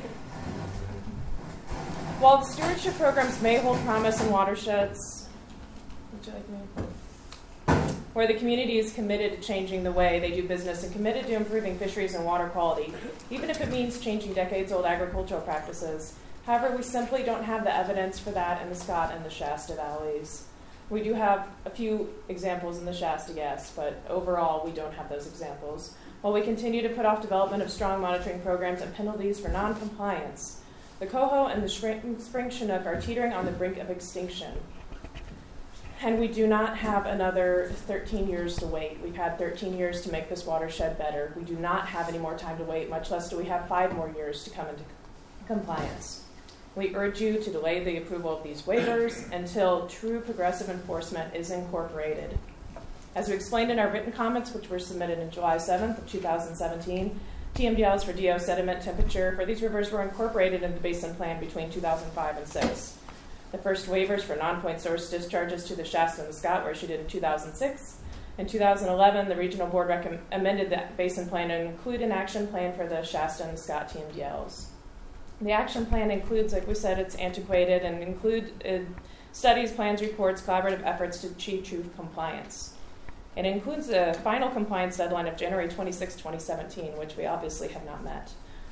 While the stewardship programs may hold promise in watersheds, would you like me? Where the community is committed to changing the way they do business and committed to improving fisheries and water quality, even if it means changing decades-old agricultural practices. However, we simply don't have the evidence for that in the Scott and the Shasta valleys. We do have a few examples in the Shasta, yes, but overall we don't have those examples. While we continue to put off development of strong monitoring programs and penalties for noncompliance, the coho and the spring chinook are teetering on the brink of extinction. And we do not have another thirteen years to wait. We've had thirteen years to make this watershed better. We do not have any more time to wait, much less do we have five more years to come into compliance. We urge you to delay the approval of these waivers until true progressive enforcement is incorporated. As we explained in our written comments, which were submitted on July seventh of two thousand seventeen, T M D Ls for D O sediment temperature for these rivers were incorporated in the basin plan between two thousand five and six. The first waivers for non-point source discharges to the Shasta and the Scott were issued in two thousand six. In two thousand eleven, the regional board recomm- amended the basin plan to include an action plan for the Shasta and the Scott T M D Ls. The action plan includes, like we said, it's antiquated and include uh, studies, plans, reports, collaborative efforts to achieve true compliance. It includes a final compliance deadline of January twenty-sixth, twenty seventeen, which we obviously have not met.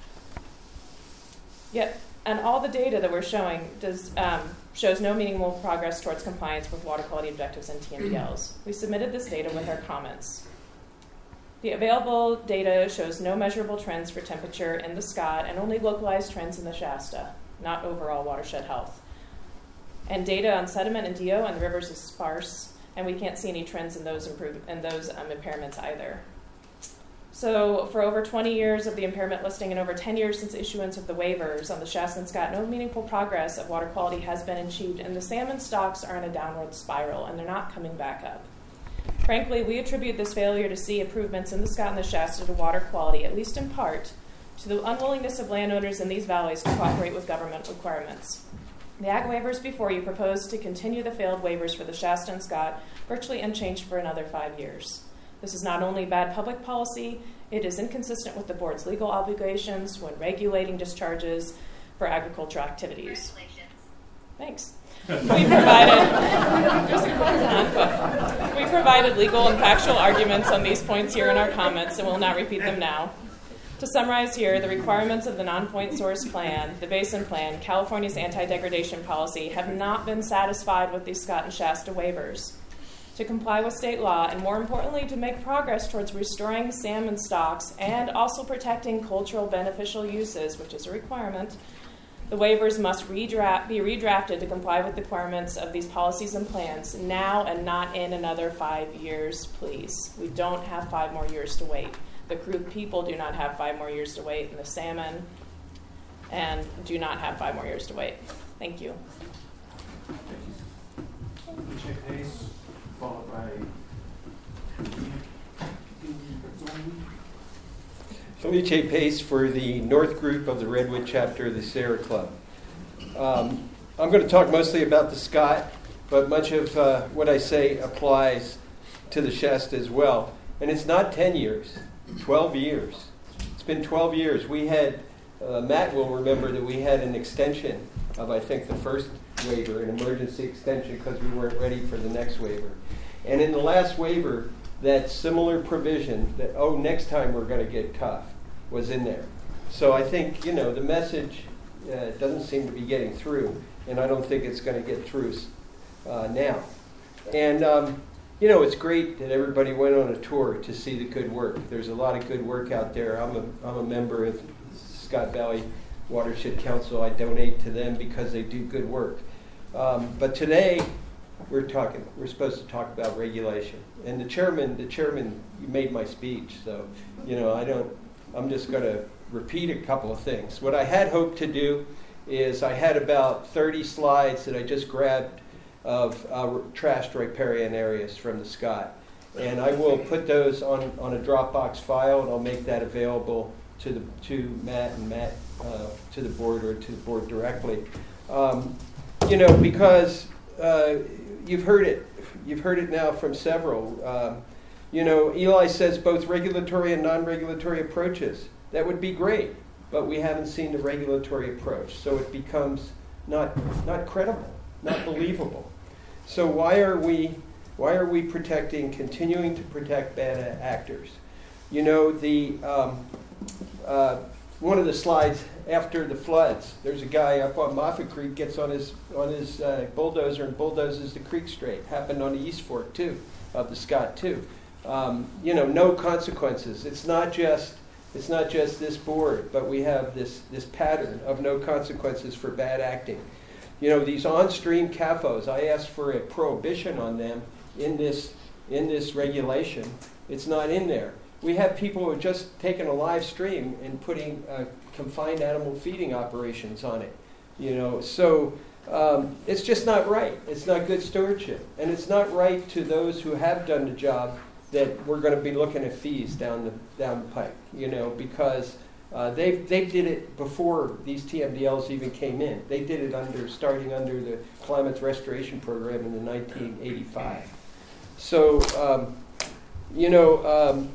Yet, and all the data that we're showing does um, shows no meaningful progress towards compliance with water quality objectives in T M D Ls. We submitted this data with our comments. The available data shows no measurable trends for temperature in the Scott and only localized trends in the Shasta, not overall watershed health. And data on sediment and D O on the rivers is sparse, and we can't see any trends in those improve- in those um, impairments either. So for over twenty years of the impairment listing and over ten years since issuance of the waivers on the Shasta and Scott, no meaningful progress of water quality has been achieved, and the salmon stocks are in a downward spiral, and they're not coming back up. Frankly, we attribute this failure to see improvements in the Scott and the Shasta to water quality, at least in part, to the unwillingness of landowners in these valleys to cooperate with government requirements. The ag waivers before you propose to continue the failed waivers for the Shasta and Scott virtually unchanged for another five years. This is not only bad public policy, it is inconsistent with the board's legal obligations when regulating discharges for agricultural activities. Thanks. We provided, there's a on, but we provided legal and factual arguments on these points here in our comments, and we'll not repeat them now. To summarize here, the requirements of the non-point source plan, the basin plan, California's anti-degradation policy have not been satisfied with these Scott and Shasta waivers. To comply with state law, and more importantly, to make progress towards restoring salmon stocks and also protecting cultural beneficial uses, which is a requirement, the waivers must redraft, be redrafted to comply with the requirements of these policies and plans now and not in another five years, please. We don't have five more years to wait. The Creek people do not have five more years to wait, and the salmon and do not have five more years to wait. Thank you. Richard Pace, followed by Felice Pace for the North Group of the Redwood Chapter of the Sierra Club. Um, I'm going to talk mostly about the Scott, but much of uh, what I say applies to the Shasta as well. And it's not ten years, twelve years. It's been twelve years. We had, uh, Matt will remember that we had an extension of, I think, the first waiver, an emergency extension because we weren't ready for the next waiver. And in the last waiver, that similar provision that, oh, next time we're going to get tough, was in there. So I think, you know, the message uh, doesn't seem to be getting through, and I don't think it's going to get through uh, now. And, um, you know, it's great that everybody went on a tour to see the good work. There's a lot of good work out there. I'm a, I'm a member of Scott Valley Watershed Council. I donate to them because they do good work. Um, but today, we're talking, we're supposed to talk about regulation. And the chairman, the chairman made my speech, so, you know, I don't, I'm just going to repeat a couple of things. What I had hoped to do is I had about thirty slides that I just grabbed of uh, trashed riparian areas from the Scott. And I will put those on, on a Dropbox file, and I'll make that available to the to Matt and Matt uh, to the board or to the board directly. Um, you know, because uh, you've heard it, you've heard it now from several. Um, you know, Eli says both regulatory and non-regulatory approaches. That would be great, but we haven't seen the regulatory approach, so it becomes not not credible, not believable. So why are we why are we protecting, continuing to protect bad actors? You know, the um, uh, one of the slides after the floods, there's a guy up on Moffett Creek gets on his on his uh, bulldozer and bulldozes the creek straight. Happened on the East Fork too, of the Scott too. Um, you know, no consequences. It's not just it's not just this board, but we have this this pattern of no consequences for bad acting. You know, these on-stream C A F Os, I asked for a prohibition on them in this in this regulation. It's not in there. We have people who are just taking a live stream and putting uh, confined animal feeding operations on it. You know, so um, it's just not right. It's not good stewardship, and it's not right to those who have done the job that we're going to be looking at fees down the down the pike. You know, because uh, they they did it before these T M D Ls even came in. They did it under starting under the Climate Restoration Program in the nineteen eighty-five. So um, you know. Um,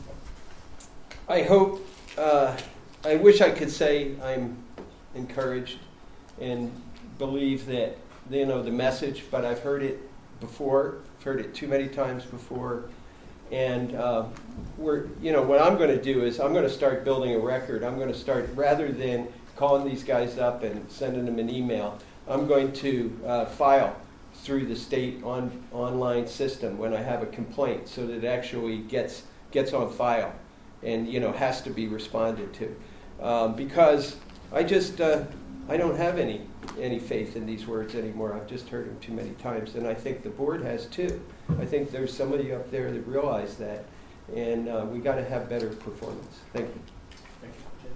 I hope, uh, I wish I could say I'm encouraged and believe that, you know, the message, but I've heard it before, I've heard it too many times before, and uh, we're, you know, what I'm going to do is I'm going to start building a record. I'm going to start, rather than calling these guys up and sending them an email, I'm going to uh, file through the state on online system when I have a complaint so that it actually gets gets on file. And, you know, has to be responded to. Um, because I just, uh, I don't have any any faith in these words anymore. I've just heard them too many times, and I think the board has too. I think there's somebody up there that realize that, and uh, we got to have better performance. Thank you. Thank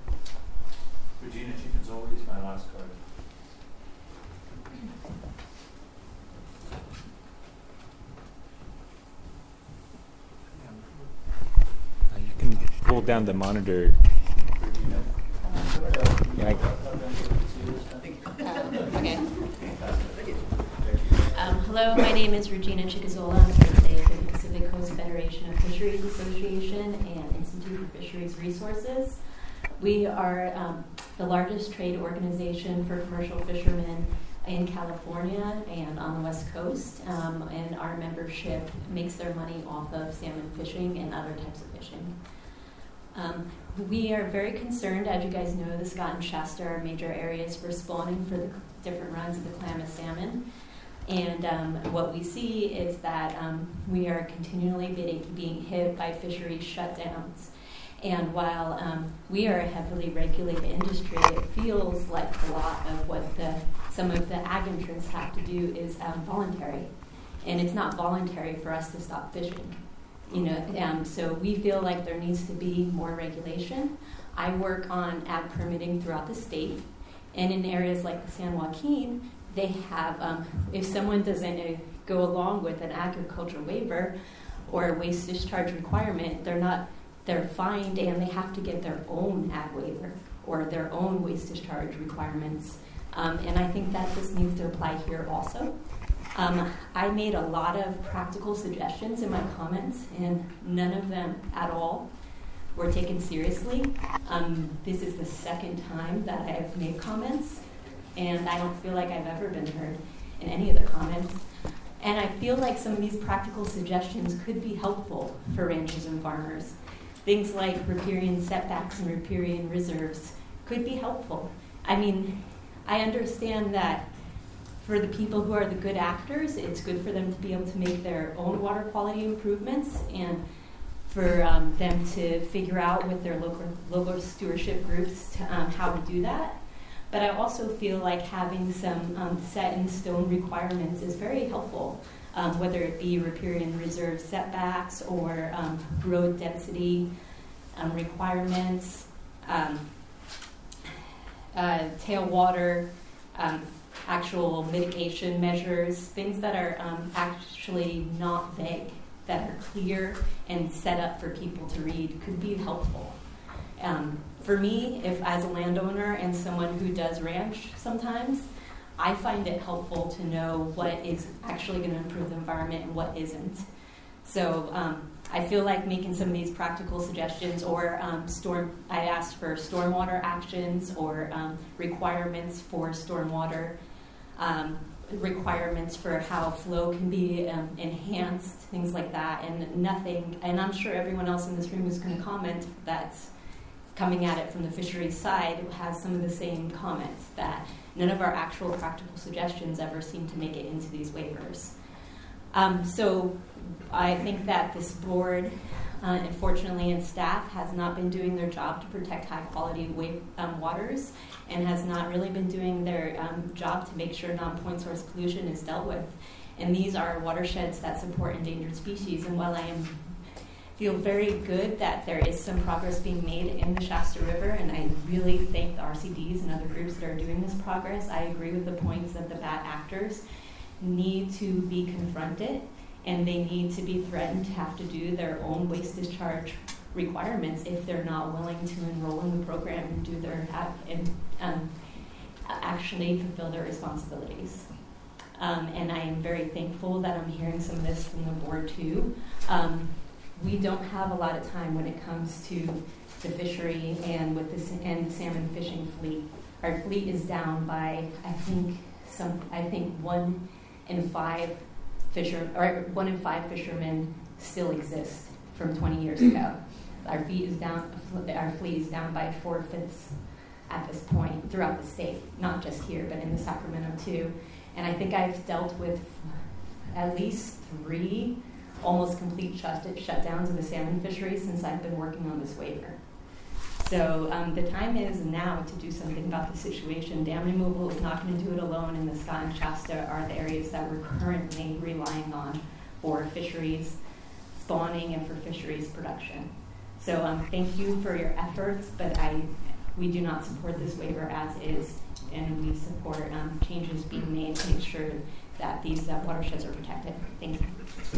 you, Jay. Regina Chickenzoli is my last card. Pull down the monitor. Yeah, I, Okay. Um, hello, my name is Regina Chickenzoli. I'm here today for the Pacific Coast Federation of Fisheries Association and Institute for Fisheries Resources. We are um, the largest trade organization for commercial fishermen in California and on the West Coast, um, and our membership makes their money off of salmon fishing and other types of fishing. Um, we are very concerned, as you guys know, the Scott and Shasta are major areas for spawning for the different runs of the Klamath salmon. And um, what we see is that um, we are continually being, being hit by fisheries shutdowns. And while um, we are a heavily regulated industry, it feels like a lot of what the, some of the ag interests have to do is um, voluntary. And it's not voluntary for us to stop fishing. You know, um, so we feel like there needs to be more regulation. I work on ag permitting throughout the state, and in areas like the San Joaquin, they have, um, if someone doesn't uh, go along with an agriculture waiver or a waste discharge requirement, they're not, they're fined, and they have to get their own ag waiver or their own waste discharge requirements. Um, and I think that this needs to apply here also. Um, I made a lot of practical suggestions in my comments, and none of them at all were taken seriously. Um, this is the second time that I've made comments, and I don't feel like I've ever been heard in any of the comments. And I feel like some of these practical suggestions could be helpful for ranchers and farmers. Things like riparian setbacks and riparian reserves could be helpful. I mean, I understand that for the people who are the good actors, it's good for them to be able to make their own water quality improvements and for um, them to figure out with their local, local stewardship groups to, um, how to do that. But I also feel like having some um, set-in-stone requirements is very helpful, um, whether it be riparian reserve setbacks or um, road density um, requirements. um, uh, tailwater, um, actual mitigation measures, things that are um, actually not vague, that are clear and set up for people to read could be helpful. Um, for me, if as a landowner and someone who does ranch sometimes, I find it helpful to know what is actually going to improve the environment and what isn't. So um, I feel like making some of these practical suggestions, or um, storm, I asked for stormwater actions or um, requirements for stormwater, um, requirements for how flow can be um, enhanced, things like that, and nothing, and I'm sure everyone else in this room is going to comment that's coming at it from the fisheries side has some of the same comments, that none of our actual practical suggestions ever seem to make it into these waivers. Um, so I think that this board, uh, unfortunately, and staff has not been doing their job to protect high quality wave, um, waters, and has not really been doing their um, job to make sure non-point source pollution is dealt with. And these are watersheds that support endangered species. And while I am feel very good that there is some progress being made in the Shasta River, and I really thank the R C Ds and other groups that are doing this progress, I agree with the points that the bad actors need to be confronted, and they need to be threatened to have to do their own waste discharge requirements if they're not willing to enroll in the program and do their and um, actually fulfill their responsibilities. Um, and I am very thankful that I'm hearing some of this from the board too. Um, we don't have a lot of time when it comes to the fishery and with this and the salmon fishing fleet. Our fleet is down by I think some I think one in five fisher or one in five fishermen still exist from twenty years ago. Our fleet is down. Our fleet is down by four fifths at this point throughout the state, not just here, but in the Sacramento too. And I think I've dealt with at least three almost complete shut shutdowns of the salmon fishery since I've been working on this waiver. So um, the time is now to do something about the situation. Dam removal is not going to do it alone, and the Scott and Shasta are the areas that we're currently relying on for fisheries spawning and for fisheries production. So um, thank you for your efforts, but I, we do not support this waiver as is, and we support um, changes being made to make sure that these uh, watersheds are protected. Thank you.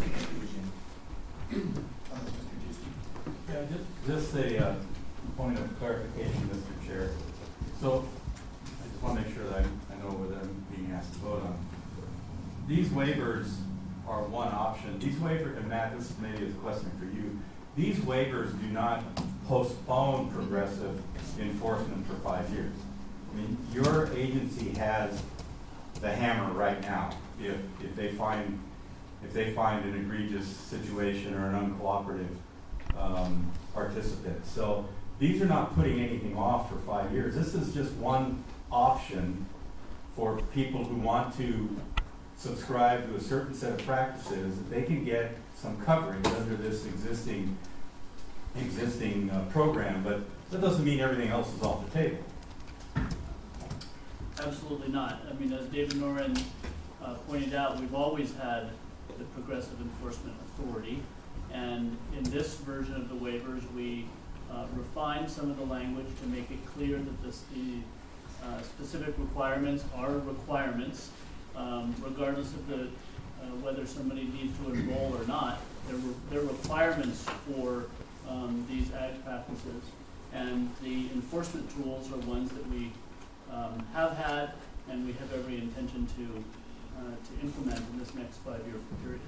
Yeah, just, just a uh, point of clarification, Mister Chair. So I just want to make sure that I, I know what I'm being asked to vote on. These waivers are one option. These waivers, and Matt, this maybe is a question for you. These waivers do not postpone progressive enforcement for five years. I mean, your agency has the hammer right now. If if they find if they find an egregious situation or an uncooperative um, participant. So these are not putting anything off for five years. This is just one option for people who want to subscribe to a certain set of practices that they can get some coverage under this existing existing uh, program. But that doesn't mean everything else is off the table. Absolutely not. I mean, as David Noren uh, pointed out, we've always had the Progressive Enforcement Authority, and in this version of the waivers, we uh, refined some of the language to make it clear that this, the uh, specific requirements are requirements, um, regardless of the uh, whether somebody needs to enroll or not. They're, re they're requirements for um, these ag practices, and the enforcement tools are ones that we Um, have had, and we have every intention to uh, to implement in this next five-year period.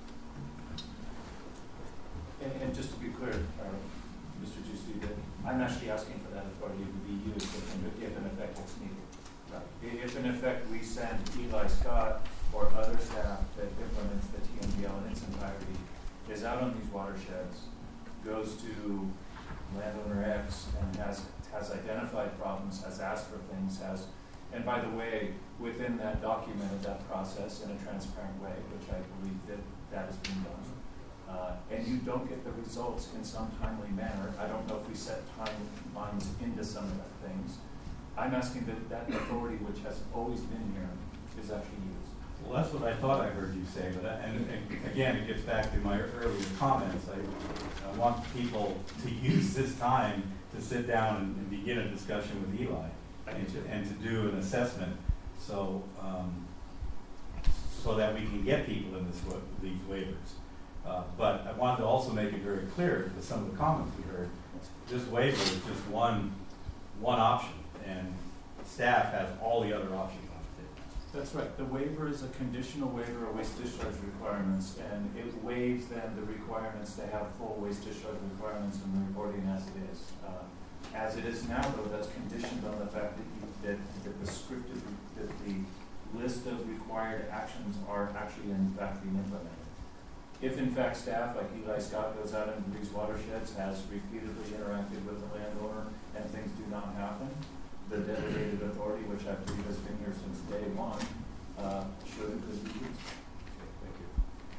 And, and just to be clear, uh, Mister Juicy, that I'm actually asking for that authority to be used if, if in effect it's needed. Right. If in effect we send Eli Scott or other staff that implements the T M D L in its entirety, is out on these watersheds, goes to landowner X and has has identified problems, has asked for things, has, and by the way, within that documented that process in a transparent way, which I believe that that has been done, uh, and you don't get the results in some timely manner. I don't know if we set timelines into some of the things. I'm asking that that authority, which has always been here, is actually used. Well, that's what I thought I heard you say, but, I- and, and again, it gets back to my earlier comments. I, I want people to use this time to sit down and, and begin a discussion with Eli and to, and to do an assessment, so, um, so that we can get people in this, wa- these waivers. Uh, but I wanted to also make it very clear with some of the comments we heard, this waiver is just one, one option, and staff has all the other options on the table. That's right. The waiver is a conditional waiver of waste discharge requirements, and it waives then the requirements to have full waste discharge requirements in the reporting as it is. Uh, as it is now, though, that's conditioned on the fact that, you, that the prescriptive, that the list of required actions are actually in fact being implemented. If in fact staff, like Eli Scott, goes out into these watersheds, has repeatedly interacted with the landowner, and things do not happen, the delegated authority, which I believe has been here since day one, uh, should and could be used. Thank you.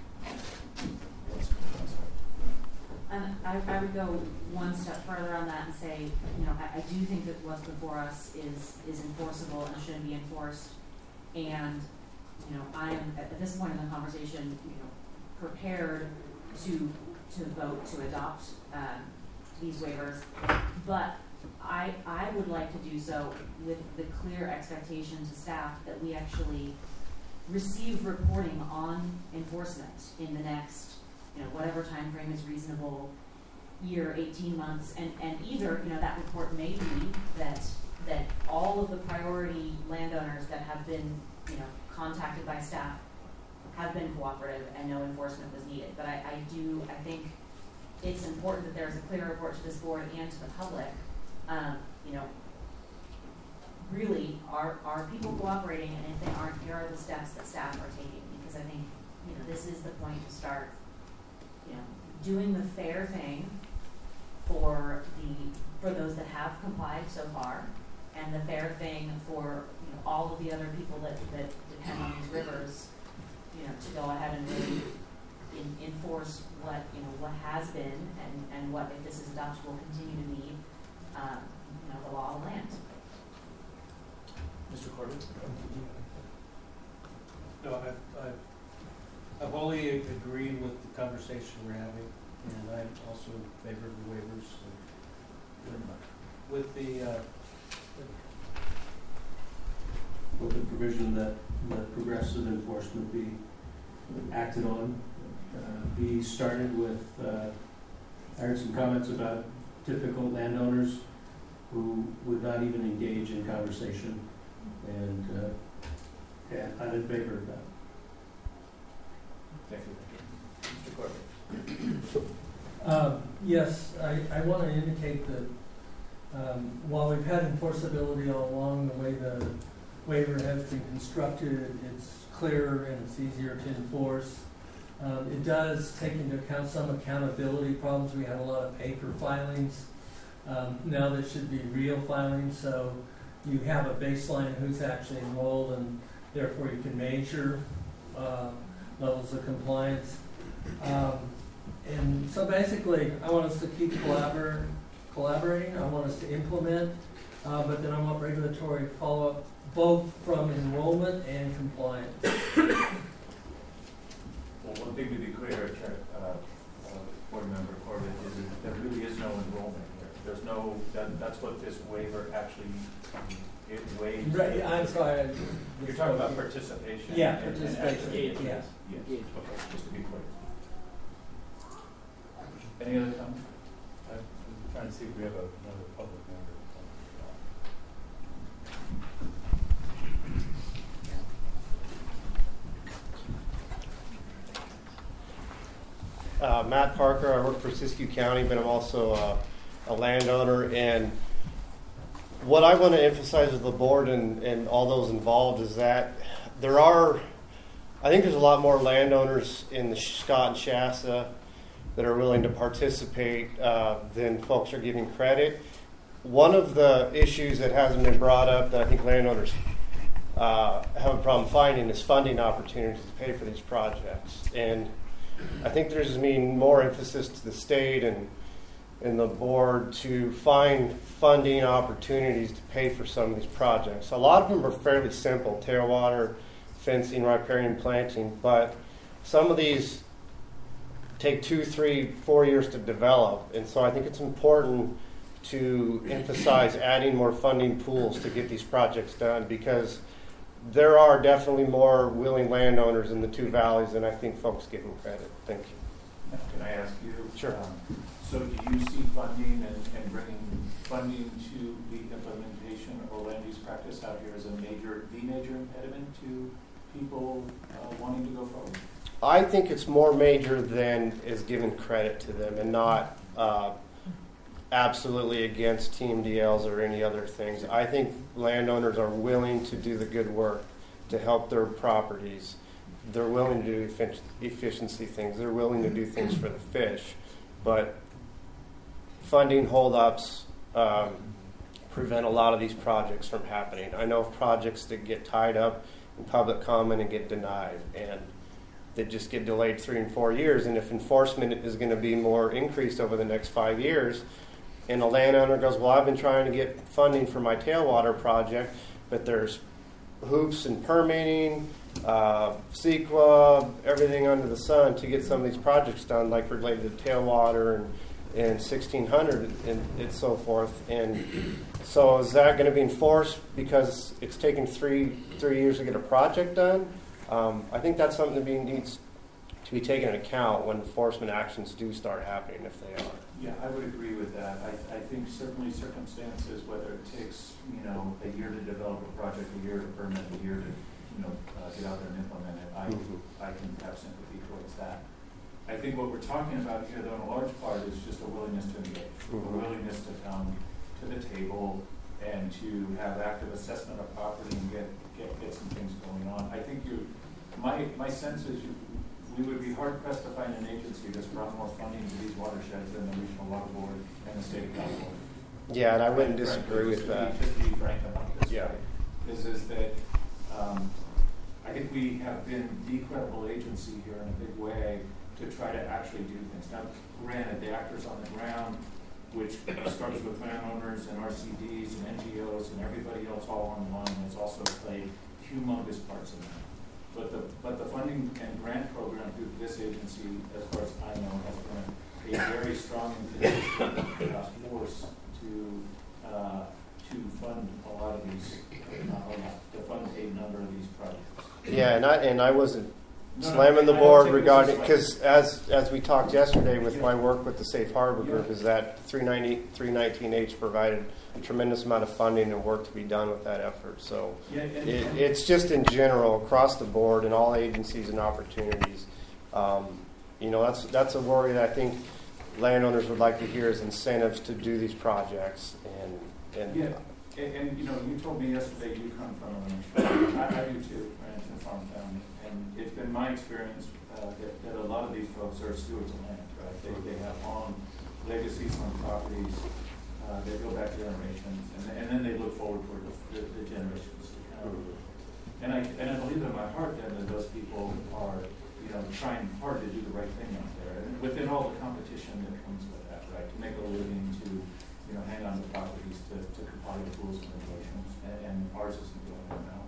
Yes, I'm sorry. And I, I would go one step further on that and say, you know, I, I do think that what's before us is, is enforceable and should be enforced. And, you know, I am, at this point in the conversation, you know, prepared to, to vote to adopt, um, these waivers. But I, I would like to do so with the clear expectation to staff that we actually receive reporting on enforcement in the next, you know, whatever time frame is reasonable, year, eighteen months, and, and either, you know, that report may be that that all of the priority landowners that have been, you know, contacted by staff have been cooperative and no enforcement was needed. But I, I do, I think it's important that there's a clear report to this board and to the public. Um, you know, really, are, are people cooperating, and if they aren't, here are the steps that staff are taking, because I think, you know, this is the point to start, you know, doing the fair thing for the, for those that have complied so far, and the fair thing for, you know, all of the other people that, that depend on these rivers, you know, to go ahead and really in, enforce what, you know, what has been, and, and what, if this is adopted, will continue to be, um, you know, the law of the land. Mister Corbett? No, I, I, I wholly agree with the conversation we're having, and I'm also in favor of the waivers. And with the, uh, with the provision that, that progressive enforcement be acted on, uh, be started with, uh, I heard some comments about difficult landowners who would not even engage in conversation, and uh, yeah, I'm in favor of that. Thank you. Mister Corbett? Um, yes, I, I want to indicate that um, while we've had enforceability all along, the way the waiver has been constructed, it's clearer and it's easier to enforce. Um, it does take into account some accountability problems. We had a lot of paper filings. Um, now there should be real filings, so you have a baseline who's actually enrolled, and therefore you can measure uh, levels of compliance. Um, and so basically, I want us to keep collabor- collaborating. I want us to implement, uh, but then I want regulatory follow-up both from enrollment and compliance. Well, one thing to be clear, Chair, uh, uh, Board Member Corbett, is that there really is no enrollment here. There's no, that, that's what this waiver actually, it waives. Right, I'm sorry. I You're talking about participation. Yeah, and- and participation, actually- yes. Yes, okay, just to be clear. Any other comments? I'm trying to see if we have another public member. Uh, Matt Parker, I work for Siskiyou County, but I'm also uh, a landowner. And what I want to emphasize with the board and, and all those involved is that there are, I think there's a lot more landowners in the Scott and Shasta that are willing to participate uh, than folks are giving credit. One of the issues that hasn't been brought up that I think landowners uh, have a problem finding is funding opportunities to pay for these projects. And I think there's been more emphasis to the state and, and the board to find funding opportunities to pay for some of these projects. A lot of them are fairly simple, tailwater, fencing, riparian planting, but some of these take two, three, four years to develop, and so I think it's important to emphasize adding more funding pools to get these projects done, because there are definitely more willing landowners in the two valleys than I think folks give them credit. Thank you. Can I ask you? Sure. Um, so do you see funding and, and bringing funding to the implementation or land use practice out here as a major, the major impediment to people uh, wanting to go forward? I think it's more major than is given credit to them, and not uh, absolutely against T M D Ls or any other things. I think landowners are willing to do the good work to help their properties. They're willing to do effic- efficiency things. They're willing to do things for the fish. But funding holdups um, prevent a lot of these projects from happening. I know of projects that get tied up in public comment and get denied, and that just get delayed three and four years. And if enforcement is going to be more increased over the next five years, and a landowner goes, well, I've been trying to get funding for my tailwater project, but there's hoops and permitting, uh, CEQA, everything under the sun to get some of these projects done, like related to tailwater and, and sixteen hundred and, and so forth. And so is that going to be enforced because it's taken three three years to get a project done? Um, I think that's something that be, needs to be taken into account when enforcement actions do start happening, if they are. Yeah, I would agree with that. I, I think certainly circumstances, whether it takes, you know, a year to develop a project, a year to permit, a year to, you know, uh, get out there and implement it, I, Mm-hmm. I can have sympathy towards that. I think what we're talking about here, though, in a large part, is just a willingness to engage, Mm-hmm. a willingness to come to the table and to have active assessment of property and get, get, get some things going on. I think you, my, my sense is you, we would be hard pressed to find an agency that's brought more funding to these watersheds than the Regional Water Board and the State of California. Yeah, and I wouldn't And disagree frankly, with just to be- that. Just to be frank about this, Yeah. right, is, is that um, I think we have been the credible agency here in a big way to try to actually do things. Now, granted, the actors on the ground, which starts with landowners and R C Ds and N G Os and everybody else all online, has also played humongous parts in that. But the but the funding and grant program through this agency, as far as I know, has been a very strong and consistent uh, force to uh, to fund a lot of these, not a lot, to fund a number of these projects. Yeah, and I and I wasn't No, no, slamming the I don't board take this regarding, as like- because as as we talked yesterday with Yeah. my work with the Safe Harbor Group, Yeah. is that three ninety, three nineteen H provided a tremendous amount of funding and work to be done with that effort. So Yeah, and, it, and- it's just in general across the board in all agencies and opportunities. Um, you know, that's that's a worry that I think landowners would like to hear, is incentives to do these projects. And and Yeah, and, and you know, you told me yesterday you come from a ranch family. I, I do too, ranch and farm family. And it's been my experience uh, that, that a lot of these folks are stewards of land, right? They, they have long legacies on properties. Uh, they go back generations, and, and then they look forward toward the, the, the generations to come. And I and I believe in my heart then that those people are, you know, trying hard to do the right thing out there, and within all the competition that comes with that, right? To make a living, to you know, hang on to properties, to, to comply with rules and regulations, and, and ours isn't doing that now.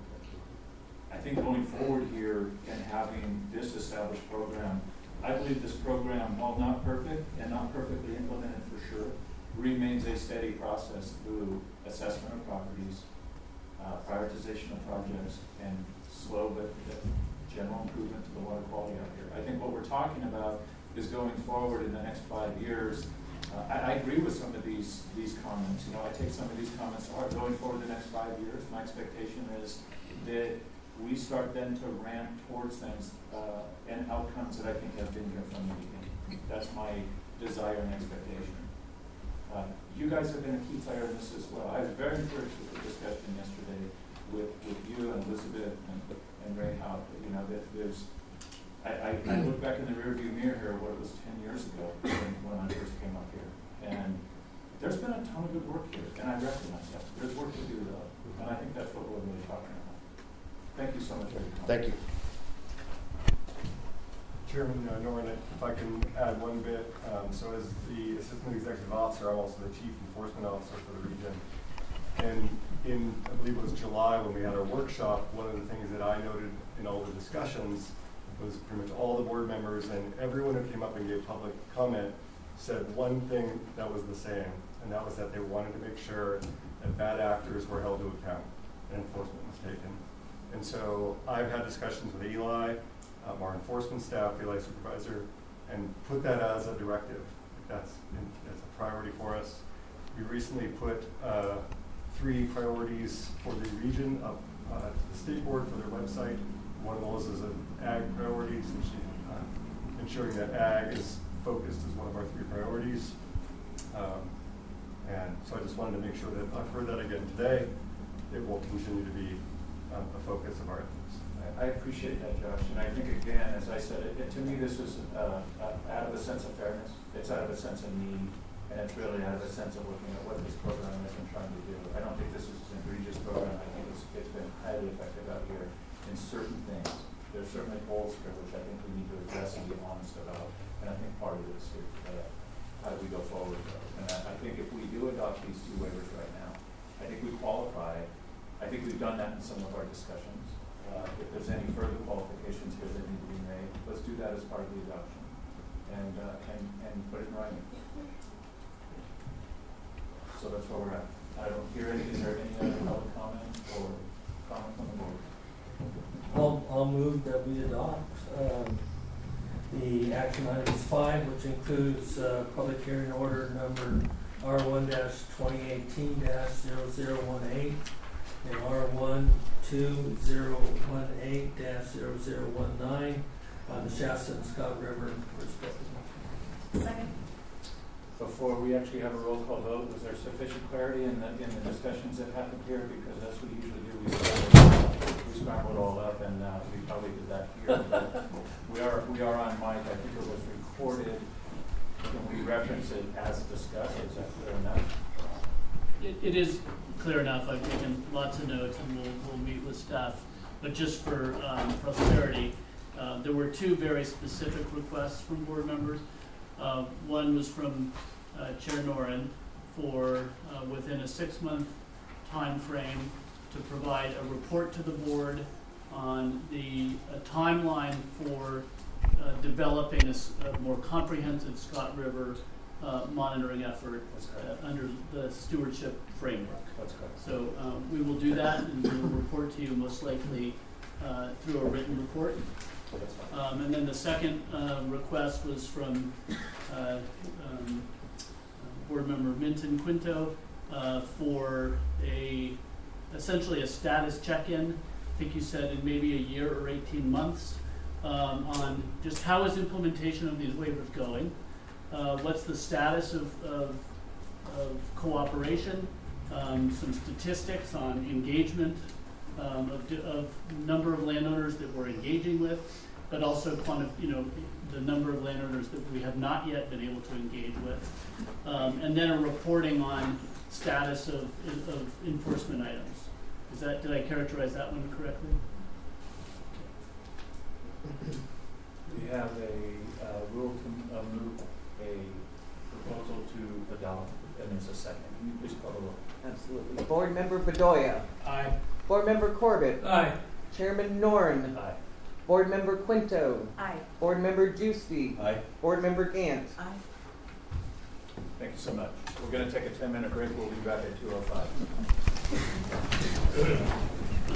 I think going forward here and having this established program, I believe this program, while not perfect and not perfectly implemented for sure, remains a steady process through assessment of properties, uh, prioritization of projects, and slow but general improvement to the water quality out here. I think what we're talking about is going forward in the next five years. Uh, I, I agree with some of these these comments. You know, I take some of these comments to heart. Going forward the next five years, my expectation is that we start then to ramp towards things uh, and outcomes that I think have been here from the beginning. That's my desire and expectation. Uh, you guys have been a key player in this as well. I was very encouraged with the discussion yesterday with, with you and Elizabeth and, and Ray Howe. You know, that there's, I, I, I look back in the rearview mirror here, what it was ten years ago when, when I first came up here. And there's been a ton of good work here, and I recognize that. There's work to do, though. And I think that's what we're really talking about. Thank you so much for your time. thank you. Chairman uh, Norman, if I can add one bit. Um, so as the Assistant Executive Officer, I'm also the Chief Enforcement Officer for the region. And in, I believe it was July when we had our workshop, one of the things that I noted in all the discussions was pretty much all the board members and everyone who came up and gave public comment said one thing that was the same, and that was that they wanted to make sure that bad actors were held to account and enforcement was taken. And so I've had discussions with Eli, um, our enforcement staff, Eli supervisor, and put that as a directive. That's, that's a priority for us. We recently put uh, three priorities for the region up uh, to the state board for their website. One of those is an ag priority, essentially uh, ensuring that ag is focused is one of our three priorities. Um, and so I just wanted to make sure that I've heard that again today. It will continue to be um, a focus of our efforts. I appreciate that, Josh, and I think, again, as I said, it, it, to me this is uh, uh, out of a sense of fairness, it's out of a sense of need, and it's really out of a sense of looking at what this program has been trying to do. I don't think this is an egregious program. I think it's, it's been highly effective out here in certain things. There's certainly holes here which I think we need to address and be honest about, and I think part of it is to, uh, how do we go forward, though. And I, I think if we do adopt these two waivers right now, I think we qualify. I think we've done that in some of our discussions. Uh, if there's any further qualifications here that need to be made, let's do that as part of the adoption and, uh, and, and put it in writing. So that's where we're at. I don't hear any, is there any other public comment or comment from the board? I'll, I'll move that we adopt um, the action items five, which includes uh, public hearing order number R one twenty eighteen dash zero zero one eight and R one two zero one eight dash zero zero one nine on the Shasta and Scott River respectively. Second. Before we actually have a roll call vote, was there sufficient clarity in the, in the discussions that happened here? Because that's what we usually do. We scramble, we scramble it all up, and uh, we probably did that here. But we are we are on mic. I think it was recorded. Can we reference it as discussed? Is that clear enough? It, it is clear enough. I've taken lots of notes, and we'll, we'll meet with staff. But just for um, prosperity, uh, there were two very specific requests from board members. Uh, one was from uh, Chair Noren for uh, within a six-month time frame to provide a report to the board on the uh, timeline for uh, developing a, s- a more comprehensive Scott River uh, monitoring effort uh, under the stewardship framework. That's correct. So um, we will do that, and we will report to you most likely uh, through a written report. Um, and then the second uh, request was from uh, um, Board Member Minton Quinto uh, for a essentially a status check-in. I think you said in maybe a year or eighteen months um, on just how is implementation of these waivers going. Uh, what's the status of, of, of cooperation? Um, some statistics on engagement. Um, of, of number of landowners that we're engaging with, but also quanti- you know, the number of landowners that we have not yet been able to engage with, um, and then a reporting on status of, of enforcement items. Is that, did I characterize that one correctly? We have a uh, rule to uh, move a proposal to adopt, and there's a second. Can you please call the roll? Absolutely. Board Member Bedoya. Aye. Board Member Corbett. Aye. Chairman Norn. Aye. Board Member Quinto. Aye. Board Member Juicy. Aye. Board Member Gant. Aye. Thank you so much. We're going to take a ten minute break. We'll be back at two oh five.